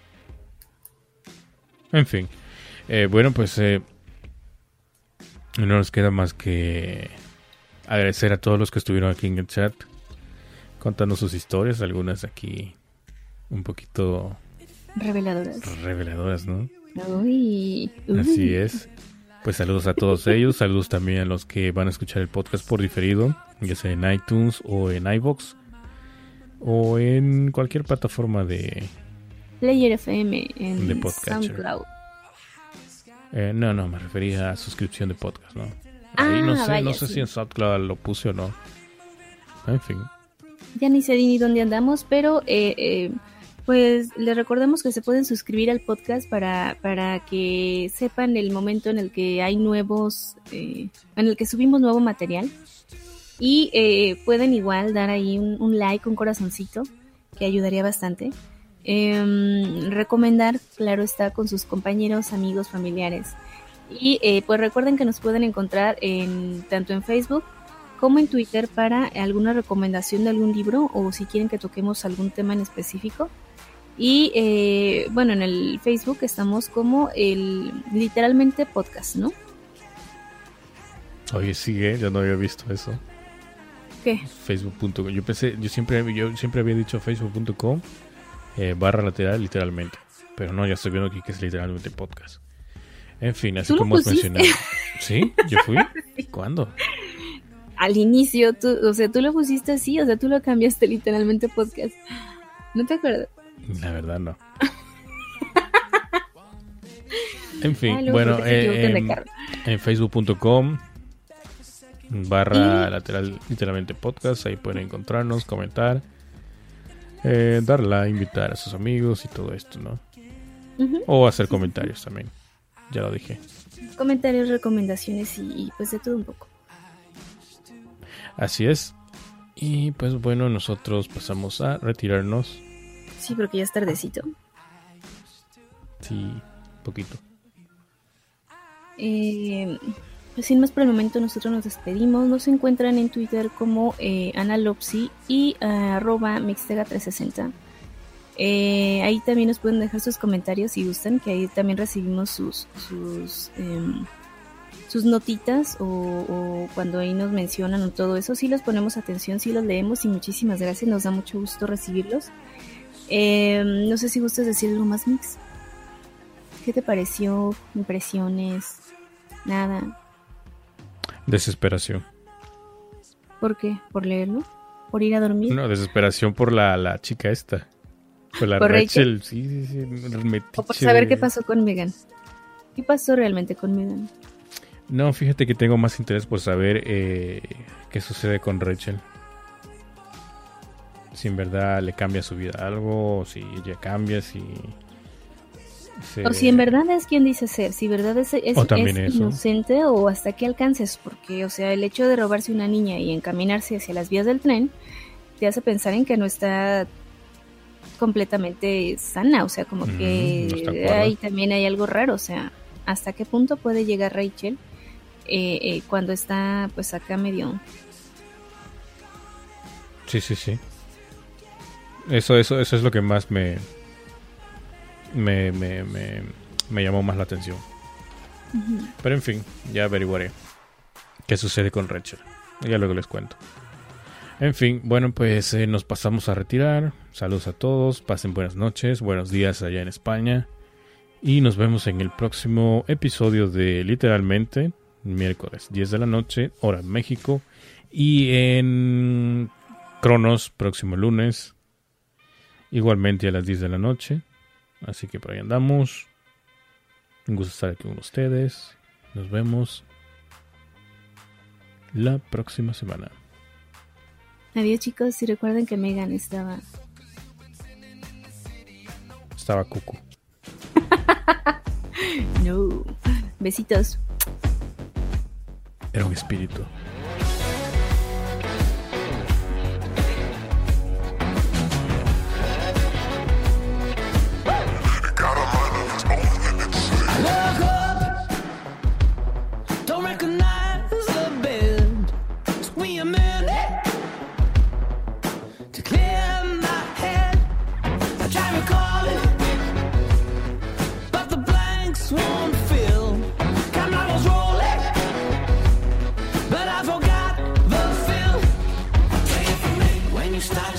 En fin. Eh, bueno, pues eh, no nos queda más que agradecer a todos los que estuvieron aquí en el chat contando sus historias, algunas aquí un poquito Reveladoras. reveladoras, ¿no? Uy, uy. Así es. Pues saludos a todos ellos, saludos también a los que van a escuchar el podcast por diferido, ya sea en iTunes o en iVoox o en cualquier plataforma de Player F M en de podcatcher. SoundCloud. Eh, no, no, me refería a suscripción de podcast, ¿no? Ah, Ahí no sé, vaya, no sé sí. si en SoundCloud lo puse o no. En fin. Ya ni sé ni dónde andamos, pero eh, eh, pues les recordamos que se pueden suscribir al podcast para, para que sepan el momento en el que hay nuevos, eh, en el que subimos nuevo material. Y eh, pueden igual dar ahí un, un like, un corazoncito, que ayudaría bastante. Eh, recomendar, claro está, con sus compañeros, amigos, familiares. Y eh, pues recuerden que nos pueden encontrar en tanto en Facebook como en Twitter para alguna recomendación de algún libro o si quieren que toquemos algún tema en específico. Y eh, bueno, en el Facebook estamos como el literalmente podcast, ¿no? Oye, sigue, yo no había visto eso. ¿Qué? Facebook punto com. Yo pensé, yo siempre, yo siempre había dicho Facebook punto com eh, barra lateral literalmente. Pero no, ya estoy viendo aquí que es literalmente podcast. En fin, así como has mencionado. ¿Sí? ¿Yo fui? ¿Cuándo? Al inicio, tú, o sea, tú lo pusiste así, o sea, tú lo cambiaste literalmente podcast. ¿No te acuerdas? La verdad no. En fin, Ah, luego bueno, porque se equivocan de eh, carro. en, en facebook punto com barra Y- lateral literalmente podcast, ahí pueden encontrarnos, comentar, eh, darla, invitar a sus amigos y todo esto, ¿no? Ujú. O hacer comentarios también, ya lo dije. Comentarios, recomendaciones y, y pues de todo un poco. Así es. Y pues bueno, nosotros pasamos a retirarnos. Sí, porque ya es tardecito. Sí, poquito. Eh, pues sin más por el momento, nosotros nos despedimos. Nos encuentran en Twitter como eh, Analopsy y uh, arroba Mixtega trescientos sesenta. Eh, ahí también nos pueden dejar sus comentarios si gustan, que ahí también recibimos sus sus, eh, sus notitas o, o cuando ahí nos mencionan o todo eso. Sí los ponemos atención, sí los leemos y muchísimas gracias. Nos da mucho gusto recibirlos. Eh, no sé si gustas decir algo más, Mix. ¿Qué te pareció? ¿Impresiones? Nada. Desesperación. ¿Por qué? ¿Por leerlo? ¿Por ir a dormir? No, desesperación por la, la chica esta. Por la ¿Por Rachel. Rachel? Sí, sí, sí. el ¿O por metiche saber de- qué pasó con Megan? ¿Qué pasó realmente con Megan? No, fíjate que tengo más interés por saber eh, qué sucede con Rachel. Si en verdad le cambia su vida algo, o si ella cambia, si... se- O si en verdad es quien dice ser, si en verdad es, es, O también es eso. inocente o hasta qué alcances, porque, o sea, el hecho de robarse una niña y encaminarse hacia las vías del tren te hace pensar en que no está completamente sana, o sea, como Mm, que no está cuerda. ahí también hay algo raro, o sea, hasta qué punto puede llegar Rachel eh, eh, cuando está pues acá medio... Sí, sí, sí. Eso, eso, eso es lo que más me... Me, me, me, me llamó más la atención. Ujú. Pero en fin, ya averiguaré qué sucede con Rachel. Ya luego les cuento. En fin, bueno, pues eh, nos pasamos a retirar. Saludos a todos, pasen buenas noches, buenos días allá en España. Y nos vemos en el próximo episodio de Literalmente, miércoles diez de la noche, hora México. Y en Cronos, próximo lunes, igualmente a las diez de la noche. Así que por ahí andamos. Un gusto estar aquí con ustedes. Nos vemos la próxima semana. Adiós, chicos, y recuerden que Megan estaba... Estaba cucu. No. Besitos. Era un espíritu. Stop.